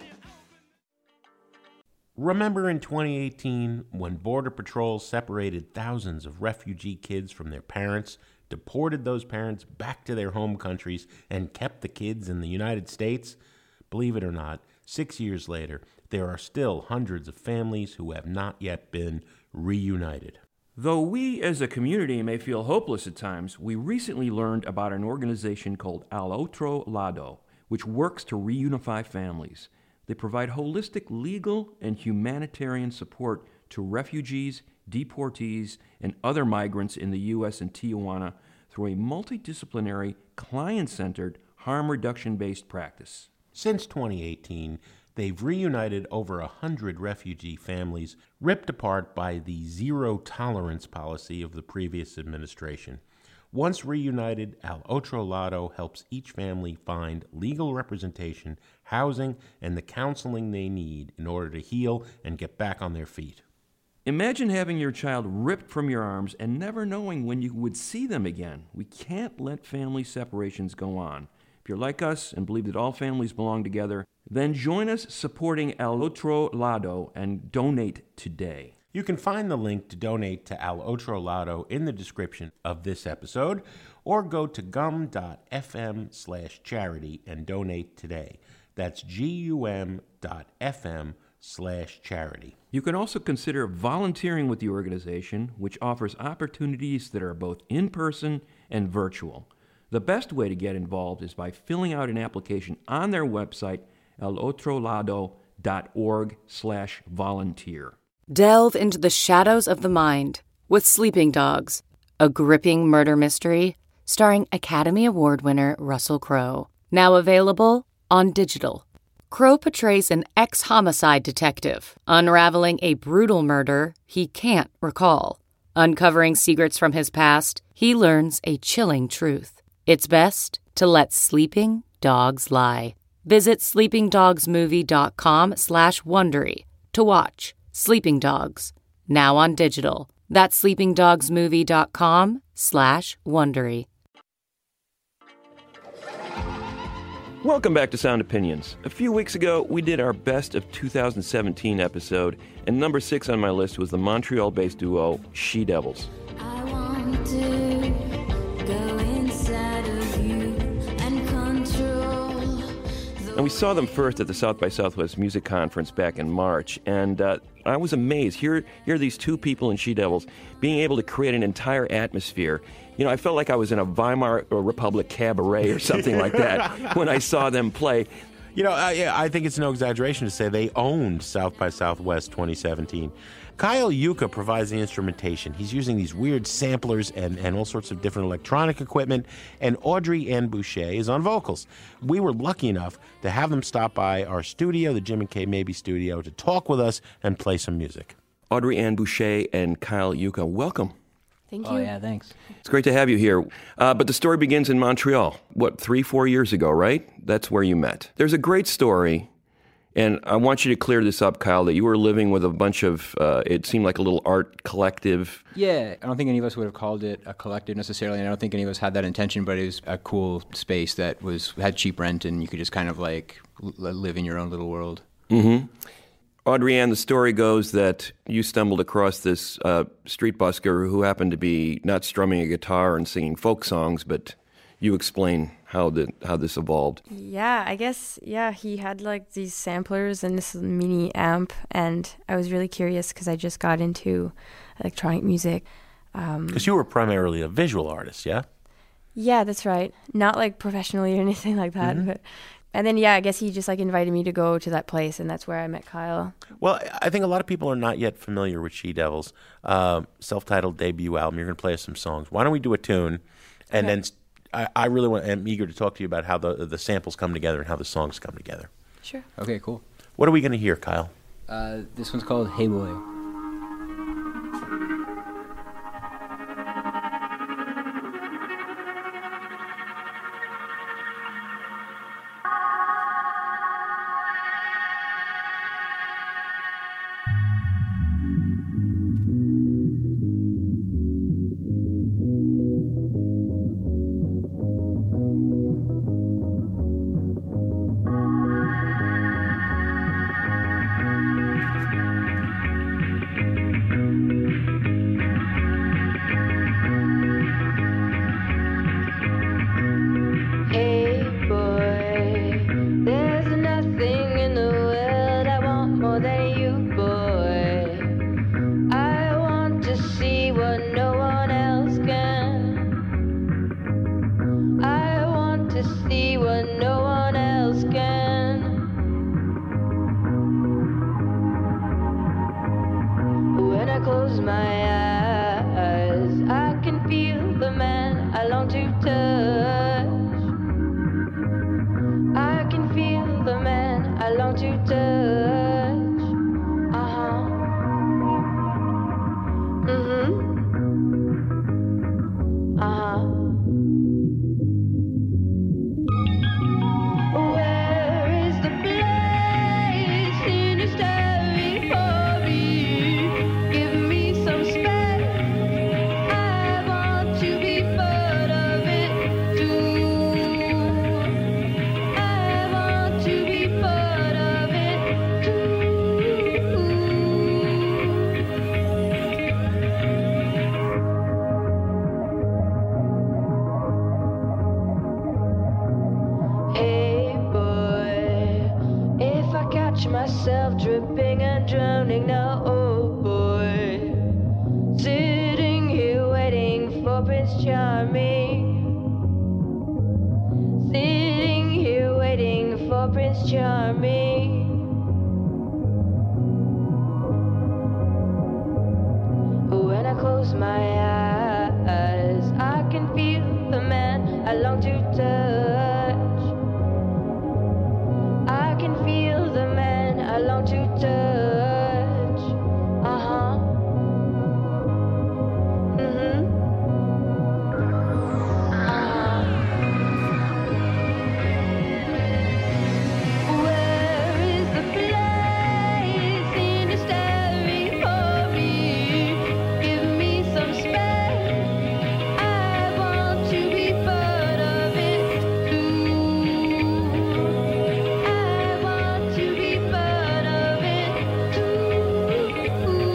Remember in twenty eighteen when Border Patrol separated thousands of refugee kids from their parents, deported those parents back to their home countries, and kept the kids in the United States? Believe it or not, six years later, there are still hundreds of families who have not yet been reunited. Though we as a community may feel hopeless at times, we recently learned about an organization called Al Otro Lado, which works to reunify families. They provide holistic legal and humanitarian support to refugees, deportees, and other migrants in the U S and Tijuana through a multidisciplinary, client-centered, harm reduction-based practice. Since twenty eighteen, they've reunited over a hundred refugee families ripped apart by the zero-tolerance policy of the previous administration. Once reunited, Al Otro Lado helps each family find legal representation, housing, and the counseling they need in order to heal and get back on their feet. Imagine having your child ripped from your arms and never knowing when you would see them again. We can't let family separations go on. If you're like us and believe that all families belong together, then join us supporting Al Otro Lado and donate today. You can find the link to donate to Al Otro Lado in the description of this episode, or go to gum.fm slash charity and donate today. That's gum.fm slash charity. You can also consider volunteering with the organization, which offers opportunities that are both in-person and virtual. The best way to get involved is by filling out an application on their website, alotrolado.org slash volunteer. Delve into the shadows of the mind with Sleeping Dogs, a gripping murder mystery starring Academy Award winner Russell Crowe. Now available on digital. Crowe portrays an ex-homicide detective unraveling a brutal murder he can't recall. Uncovering secrets from his past, he learns a chilling truth. It's best to let sleeping dogs lie. Visit sleepingdogsmovie.com slash Wondery to watch Sleeping Dogs, now on digital. That's sleepingdogsmovie.com slash Wondery. Welcome back to Sound Opinions. A few weeks ago, we did our best of two thousand seventeen episode, and number six on my list was the Montreal-based duo She Devils. I want to go inside of you and control. And we saw them first at the South by Southwest Music Conference back in March, and uh, I was amazed. Here, here are these two people in She Devils being able to create an entire atmosphere. You know, I felt like I was in a Weimar Republic cabaret or something like that when I saw them play. You know, I, I think it's no exaggeration to say they owned South by Southwest twenty seventeen. Kyle Yuka provides the instrumentation. He's using these weird samplers and, and all sorts of different electronic equipment, and Audrey Ann Boucher is on vocals. We were lucky enough to have them stop by our studio, the Jim and Kay Mabie studio, to talk with us and play some music. Audrey Ann Boucher and Kyle Yuka, welcome. Thank you. Oh, yeah, thanks. It's great to have you here. Uh, but the story begins in Montreal, what, three, four years ago, right? That's where you met. There's a great story, and I want you to clear this up, Kyle, that you were living with a bunch of, uh, it seemed like a little art collective. Yeah, I don't think any of us would have called it a collective necessarily, and I don't think any of us had that intention, but it was a cool space that was had cheap rent, and you could just kind of like l- live in your own little world. Mm-hmm. Audrey Ann, the story goes that you stumbled across this uh, street busker who happened to be not strumming a guitar and singing folk songs, but you explain how the how this evolved. Yeah, I guess, yeah, he had like these samplers and this mini amp, and I was really curious because I just got into electronic music. Because Um, you were primarily a visual artist, yeah? yeah, that's right. Not like professionally or anything like that, Mhm. but... And then, yeah, I guess he just like invited me to go to that place, and that's where I met Kyle. Well, I think a lot of people are not yet familiar with She Devils. Uh, self-titled debut album. You're going to play us some songs. Why don't we do a tune, and Okay. then I, I really want, am eager to talk to you about how the the samples come together and how the songs come together. Sure. Okay, cool. What are we going to hear, Kyle? Uh, this one's called Hey Boy. myself dripping and drowning now, oh boy. Sitting here waiting for Prince Charming. Sitting here waiting for Prince Charming. When I close my eyes, I can feel the man I long to touch. I can feel the man I long to touch. Uh-huh. Mm-hmm. Uh-huh. Where is the place in the staring for me? Give me some space. I want to be part of it too. I want to be part of it too.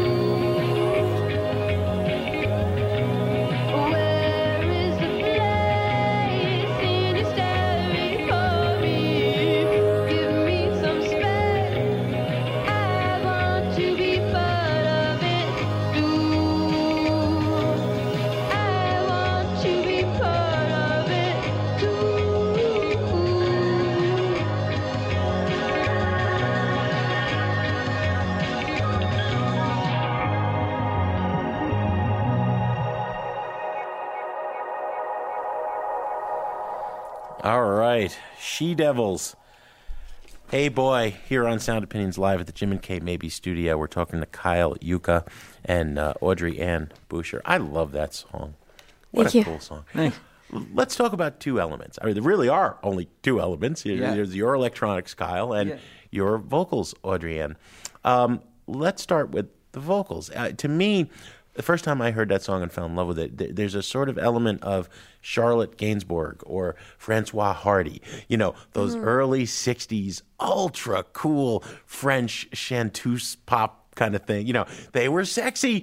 Where is the place in the staring for me? Give me some space. I want to be part of it too. I want to be part of it too. All right, She Devils. Hey boy, here on Sound Opinions Live at the Jim and Kate Mabie studio. We're talking to Kyle Yuka and uh, Audrey Ann Boucher. I love that song. What Thank a you. cool song. Let's talk about two elements. I mean, there really are only two elements. Yeah. There's your electronics, Kyle, and Yeah. your vocals, Audrey Ann. Um, let's start with the vocals. Uh, to me, the first time I heard that song and fell in love with it, th- there's a sort of element of Charlotte Gainsbourg or Francois Hardy. You know, those Mm. early sixties ultra cool French chanteuse pop kind of thing. You know, they were sexy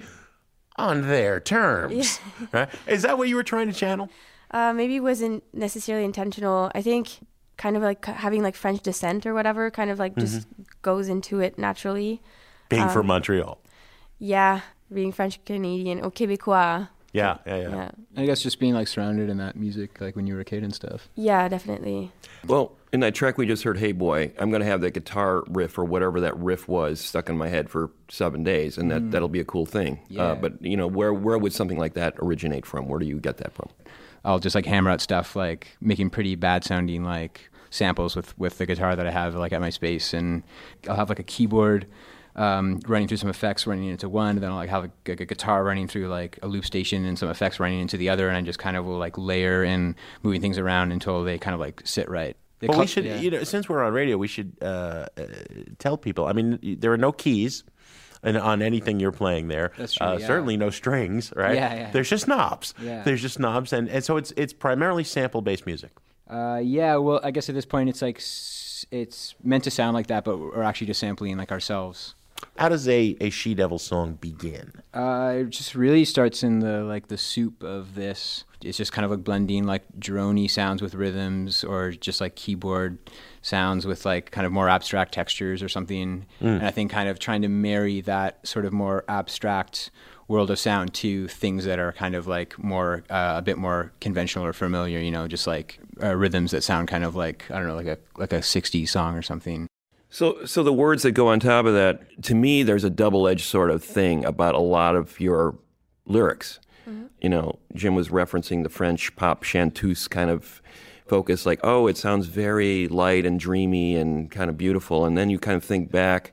on their terms. Right? Is that what you were trying to channel? Uh, maybe it wasn't necessarily intentional. I think kind of like having like French descent or whatever kind of like just goes into it naturally. Being Um, from Montreal. Yeah, being French Canadian or Québécois. Yeah, yeah, yeah. Yeah. I guess just being like surrounded in that music, like when you were a kid and stuff. Yeah, definitely. Well, in that track we just heard, Hey Boy, I'm going to have that guitar riff or whatever that riff was stuck in my head for seven days, and that, Mm. that'll be a cool thing. Yeah. Uh, but, you know, where, where would something like that originate from? Where do you get that from? I'll just like hammer out stuff like making pretty bad sounding like samples with, with the guitar that I have like at my space, and I'll have like a keyboard um, running through some effects running into one, and then I'll like have a, a guitar running through like a loop station and some effects running into the other, and I just kind of will like layer and moving things around until they kind of like sit right. They Well, cl- we should, yeah. you know, since we're on radio, we should uh, uh, tell people. I mean, there are no keys and on anything you're playing there. That's true, Uh, yeah. Certainly no strings, right? Yeah, yeah. There's just knobs. Yeah. There's just knobs, and, and so it's it's primarily sample-based music. Uh, yeah, well, I guess at this point it's like s- it's meant to sound like that, but we're actually just sampling like ourselves. How does a, a She Devil song begin? Uh, it just really starts in the like the soup of this. It's just kind of like blending like droney sounds with rhythms, or just like keyboard sounds with like kind of more abstract textures or something. Mm. And I think kind of trying to marry that sort of more abstract world of sound to things that are kind of like more uh, a bit more conventional or familiar. You know, just like uh, rhythms that sound kind of like I don't know, like a like a sixties song or something. So, so the words that go on top of that, to me, there's a double-edged sort of thing about a lot of your lyrics. Mm-hmm. You know, Jim was referencing the French pop chanteuse kind of focus, like, oh, it sounds very light and dreamy and kind of beautiful. And then you kind of think back,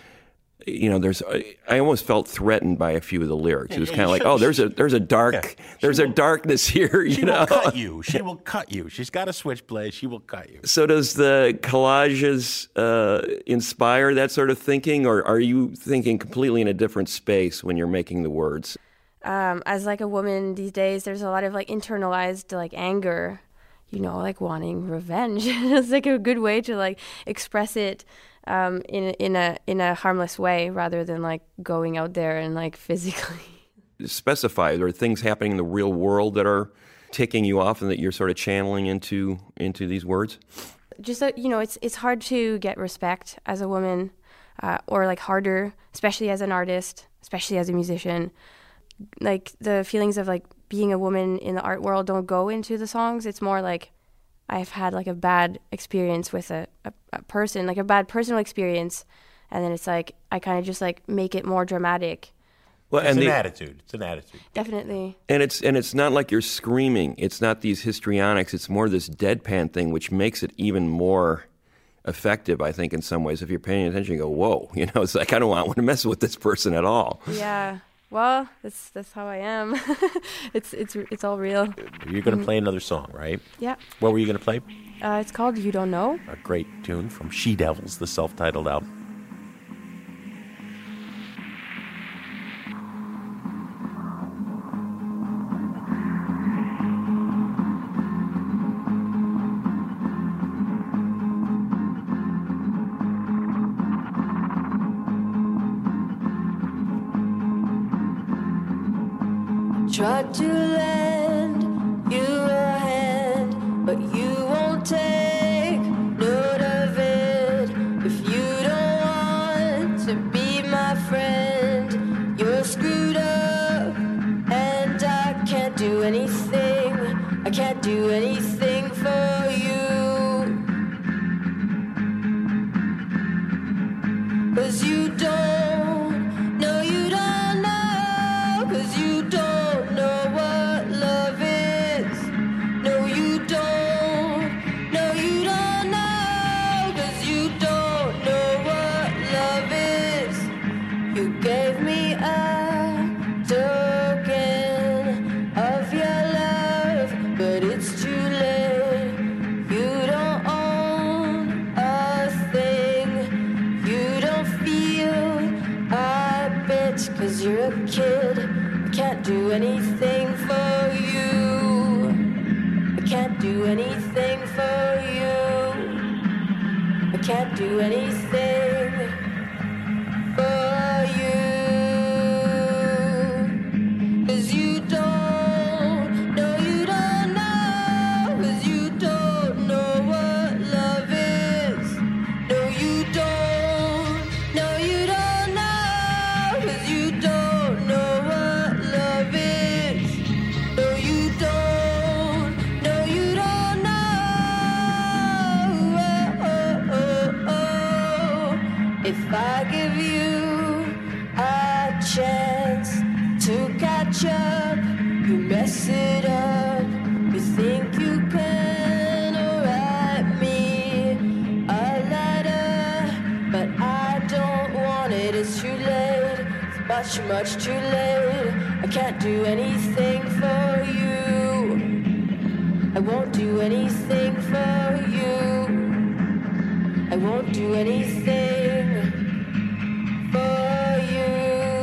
you know, there's, I almost felt threatened by a few of the lyrics. It was kind of like, oh, there's a, there's a dark, there's a darkness here, you She know. will cut you. She will cut you. She's got a switchblade. She will cut you. So does the collages uh, inspire that sort of thinking, or are you thinking completely in a different space when you're making the words? Um, as like a woman these days, there's a lot of like internalized like anger, you know, like wanting revenge. It's like a good way to like express it um, in in a in a harmless way rather than like going out there and like physically. Specify, are there things happening in the real world that are ticking you off and that you're sort of channeling into into these words? Just so, you know, it's it's hard to get respect as a woman uh, or like harder, especially as an artist, especially as a musician. Like the feelings of like being a woman in the art world don't go into the songs. It's more like I've had like a bad experience with a, a, a person, like a bad personal experience, and then it's like I kind of just like make it more dramatic. Well, it's and an the- attitude. It's an attitude. Definitely. And it's and it's not like you're screaming. It's not these histrionics. It's more this deadpan thing, which makes it even more effective, I think, in some ways. If you're paying attention, you go, whoa. You know, it's like, I don't want to mess with this person at all. Yeah. Well, that's that's how I am. it's it's it's all real. You're going to Mhm. play another song, right? Yeah. What were you going to play? Uh, it's called You Don't Know. A great tune from She Devils, the self-titled album. Tried to lend you a hand, but you won't take note of it. If you don't want to be my friend, you're screwed up, and I can't do anything. I can't do anything for you. 'Cause you don't, no, you don't know. 'Cause you don't know what love is. No, you don't. No, you don't know. 'Cause you don't know what love is. You gave me a token of your love, but it's too late. You don't own a thing. You don't feel a bit. 'Cause you're a kid. I can't do anything for you. I can't do anything for you. I can't do anything for you. 'Cause you don't, no, you don't know. 'Cause you don't know what love is. No, you don't, no, you don't know. 'Cause you don't know what love is. No, you don't, no, you don't know. Oh, oh, oh. If I give you a chance to catch up, you mess it up. You think you can write me a letter, but I don't want it. It's too late. It's much, much too late. I can't do anything for you. I won't do anything for you. I won't do anything for you.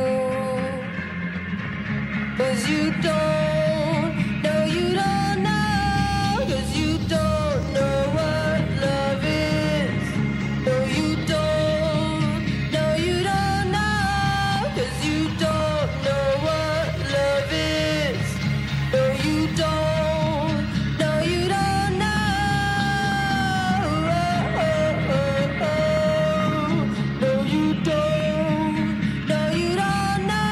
'Cause you don't, no, you don't know. 'Cause you don't know what love is. No, you don't, no, you don't know. 'Cause you don't know what love is. No, you don't, no, you don't know. Oh, oh, oh, oh. No, you don't, no, you don't know.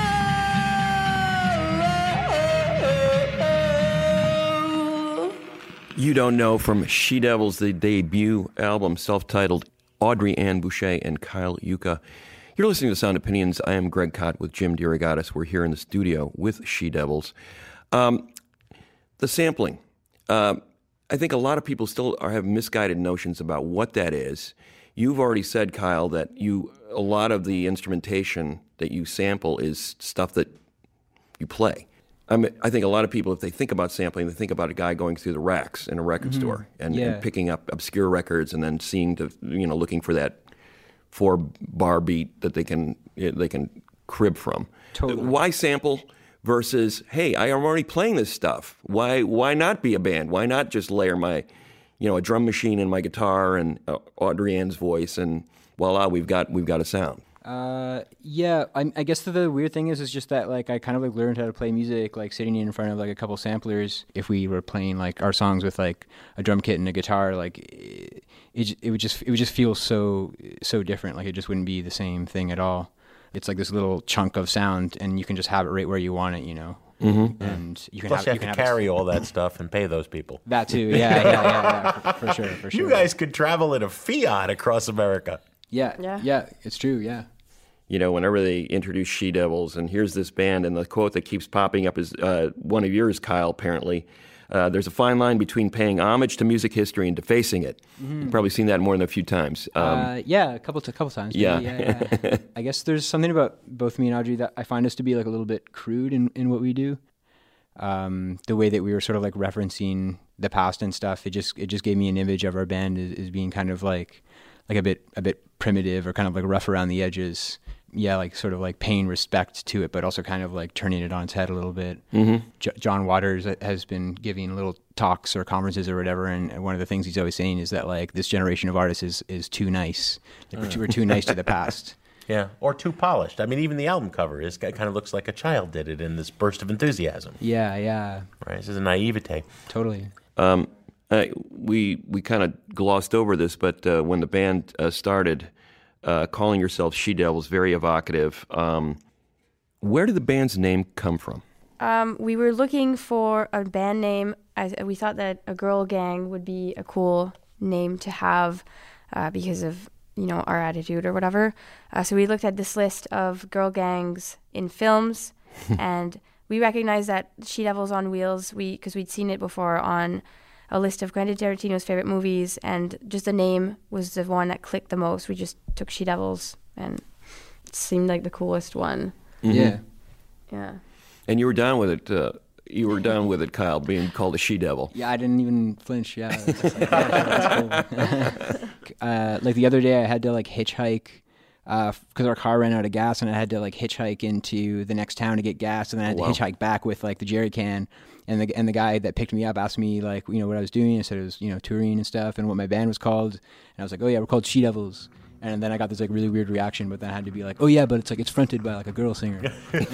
You Don't Know from She Devils, the debut album, self-titled, Audrey Ann Boucher and Kyle Yuka. You're listening to Sound Opinions. I am Greg Kot with Jim DeRogatis. We're here in the studio with She Devils. Um, the sampling. Uh, I think a lot of people still are, have misguided notions about what that is. You've already said, Kyle, that you a lot of the instrumentation that you sample is stuff that you play. I mean, I think a lot of people, if they think about sampling, they think about a guy going through the racks in a record Mhm. store and, Yeah. and picking up obscure records and then seeing to, you know, looking for that four bar beat that they can they can crib from. Totally. Why sample versus, hey, I am already playing this stuff. Why why not be a band? Why not just layer my, you know, a drum machine and my guitar and uh, Audrey Ann's voice and voila, we've got we've got a sound. Uh, yeah, I, I guess the, the weird thing is, is just that like I kind of like learned how to play music like sitting in front of like a couple samplers. If we were playing like our songs with like a drum kit and a guitar, like it, it, it would just it would just feel so so different. Like it just wouldn't be the same thing at all. It's like this little chunk of sound, and you can just have it right where you want it, you know. Mm-hmm. And you can Plus, have, you have you to can carry have all that stuff and pay those people. That too, yeah, yeah, yeah, yeah, for, for sure, for sure. You guys could travel in a Fiat across America. Yeah, yeah, yeah, it's true, yeah. You know, whenever they introduce She Devils, and here's this band, and the quote that keeps popping up is uh, one of yours, Kyle, apparently. Uh, there's a fine line between paying homage to music history and defacing it. Mhm. You've probably seen that more than a few times. Um, uh, yeah, a couple, a couple times. yeah. maybe, yeah, yeah. I guess there's something about both me and Audrey that I find us to be like a little bit crude in, in what we do. Um, the way that we were sort of like referencing the past and stuff, it just it just gave me an image of our band as, as being kind of like like a bit a bit primitive or kind of like rough around the edges. Yeah, like sort of like paying respect to it, but also kind of like turning it on its head a little bit. Mhm. J- John Waters has been giving little talks or conferences or whatever, and one of the things he's always saying is that like this generation of artists is is too nice. Like, we're, too, we're too nice to the past. Yeah, or too polished. I mean, even the album cover is it kind of looks like a child did it in this burst of enthusiasm. Yeah, yeah. Right, this is a naivete. Totally. Um, uh, we we kind of glossed over this, but uh, when the band uh, started, uh, calling yourself She Devils, very evocative. Um, where did the band's name come from? Um, we were looking for a band name. As we thought that a girl gang would be a cool name to have uh, because of, you know, our attitude or whatever. Uh, so we looked at this list of girl gangs in films, and we recognized that She Devils on Wheels, we because we'd seen it before on a list of Quentin Tarantino's favorite movies, and just the name was the one that clicked the most. We just took She Devils, and it seemed like the coolest one. Mhm. Yeah. Yeah. And you were down with it. Uh, you were down with it, Kyle, being called a She Devil. Yeah, I didn't even flinch. Yeah, that's just like, yeah, that's cool. uh, like the other day, I had to like hitchhike because our car ran out of gas, and I had to like hitchhike into the next town to get gas, and then I had Wow. to hitchhike back with like the jerry can. And the and the guy that picked me up asked me like you know what I was doing. I said it was you know touring and stuff, and what my band was called. And I was like, oh yeah, we're called She Devils. And then I got this like really weird reaction, but then I had to be like, oh yeah, but it's like it's fronted by like a girl singer. You've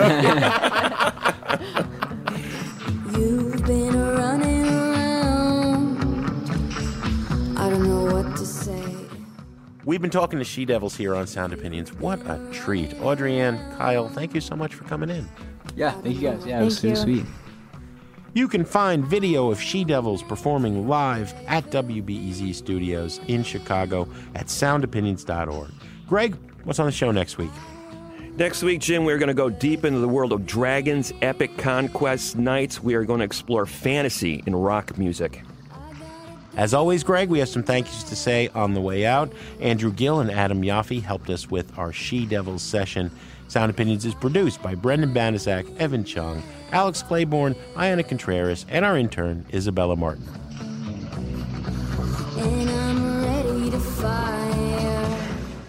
been running around. I don't know what to say. We've been talking to She Devils here on Sound Opinions. What a treat. Audrey Ann, Kyle, thank you so much for coming in. Yeah, thank you guys. Yeah, it was, it was sweet. You can find video of She Devils performing live at W B E Z Studios in Chicago at sound opinions dot org. Greg, what's on the show next week? Next week, Jim, we're going to go deep into the world of dragons, epic conquest nights. We are going to explore fantasy in rock music. As always, Greg, we have some thank yous to say on the way out. Andrew Gill and Adam Yaffe helped us with our She Devils session. Sound Opinions is produced by Brendan Banaszak, Evan Chung, Alex Claiborne, Iana Contreras, and our intern, Isabella Martin. And I'm ready to fire.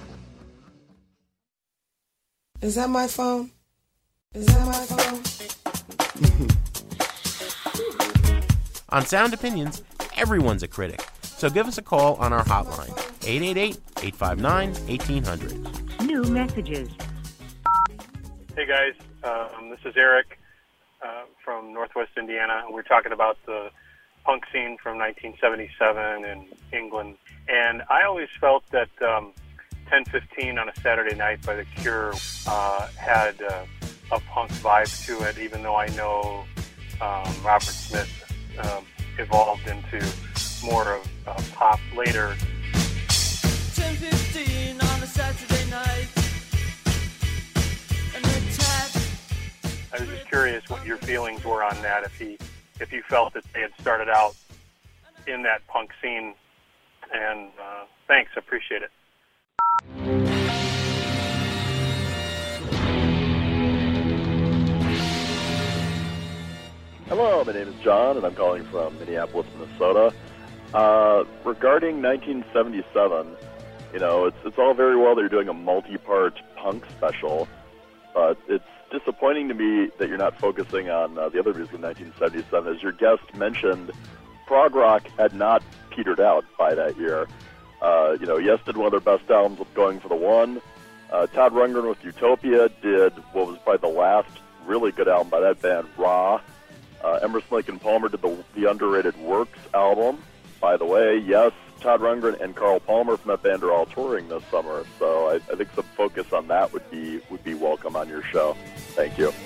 Is that my phone? Is that my phone? On Sound Opinions, everyone's a critic. So give us a call on our hotline, eight eight eight, eight five nine, one eight zero zero. New messages. Hey guys, um, this is Eric uh, from Northwest Indiana. We're talking about the punk scene from nineteen seventy-seven in England. And I always felt that um, ten fifteen on a Saturday night by The Cure uh, had uh, a punk vibe to it, even though I know um, Robert Smith um, evolved into more of uh, pop later. ten fifteen on a Saturday night. I was just curious what your feelings were on that, if he, if you felt that they had started out in that punk scene. And uh, thanks, appreciate it. Hello, my name is John, and I'm calling from Minneapolis, Minnesota. Uh, regarding nineteen seventy-seven, you know, it's it's all very well that you're doing a multi-part punk special, but it's disappointing to me that you're not focusing on uh, the other music in nineteen seventy-seven. As your guest mentioned, prog rock had not petered out by that year. Uh, you know, Yes did one of their best albums with Going for the One. Uh, Todd Rundgren with Utopia did what was probably the last really good album by that band, Raw. Uh, Emerson, Lake and Palmer did the, the Underrated Works album. By the way, yes, Todd Rundgren and Carl Palmer from that band are all touring this summer, so I, I think some focus on that would be would be welcome on your show. Thank you.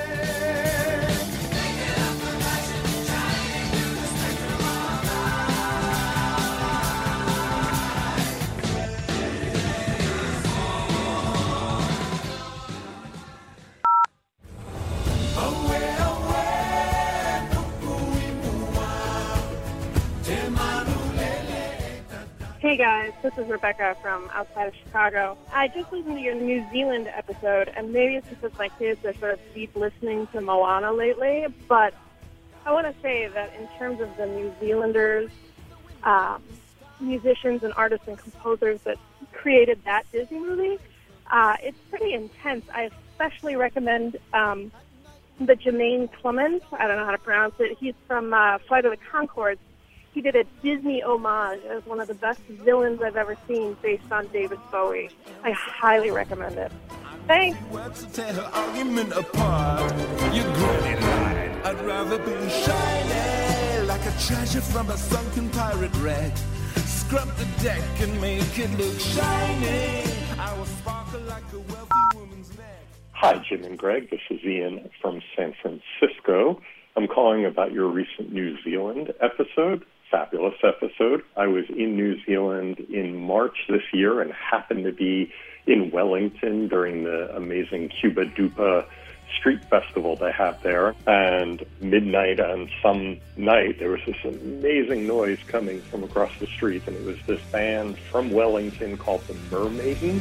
Hey guys, this is Rebecca from outside of Chicago. I just listened to your New Zealand episode, and maybe it's because my kids are sort of deep listening to Moana lately, but I want to say that in terms of the New Zealanders, um, musicians and artists and composers that created that Disney movie, uh, it's pretty intense. I especially recommend um, the Jermaine Clement, I don't know how to pronounce it, he's from uh, Flight of the Conchords. He did a Disney homage as one of the best villains I've ever seen based on David Bowie. I highly recommend it. Thanks. Tear her argument apart. You granny lied. I'd rather be shiny like a treasure from a sunken pirate wreck. Scrub the deck and make it look shiny. I will sparkle like a wealthy woman's neck. Hi, Jim and Greg. This is Ian from San Francisco. I'm calling about your recent New Zealand episode. Fabulous episode. I was in New Zealand in March this year and happened to be in Wellington during the amazing Cuba Dupa street festival they have there. And midnight on some night, there was this amazing noise coming from across the street, and it was this band from Wellington called the Mermaidens.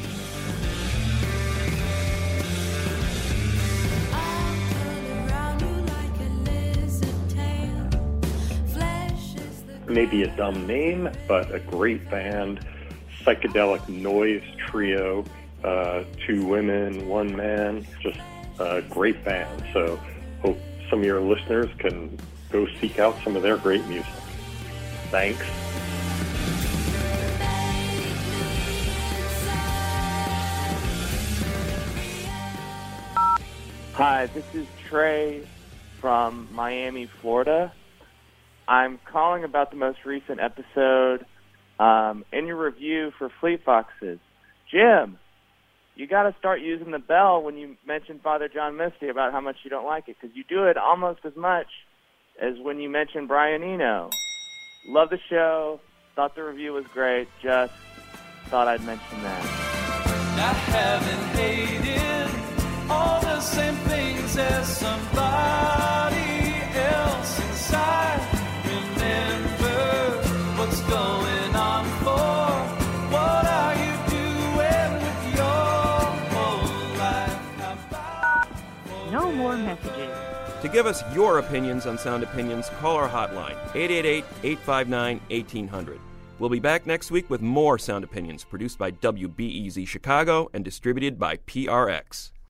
Maybe a dumb name, but a great band, psychedelic noise trio, uh, two women, one man, just a great band. So hope some of your listeners can go seek out some of their great music. Thanks. Hi, this is Trey from Miami, Florida. I'm calling about the most recent episode. Um, in your review for Fleet Foxes, Jim, you got to start using the bell when you mention Father John Misty about how much you don't like it, because you do it almost as much as when you mention Brian Eno. Love the show. Thought the review was great. Just thought I'd mention that. I haven't hated all the same things as somebody else inside. Remember what's going on for. What are you doing with your whole life? No more messages. To give us your opinions on Sound Opinions, call our hotline, eight eight eight, eight five nine, one eight hundred. We'll be back next week with more Sound Opinions, produced by W B E Z Chicago and distributed by P R X.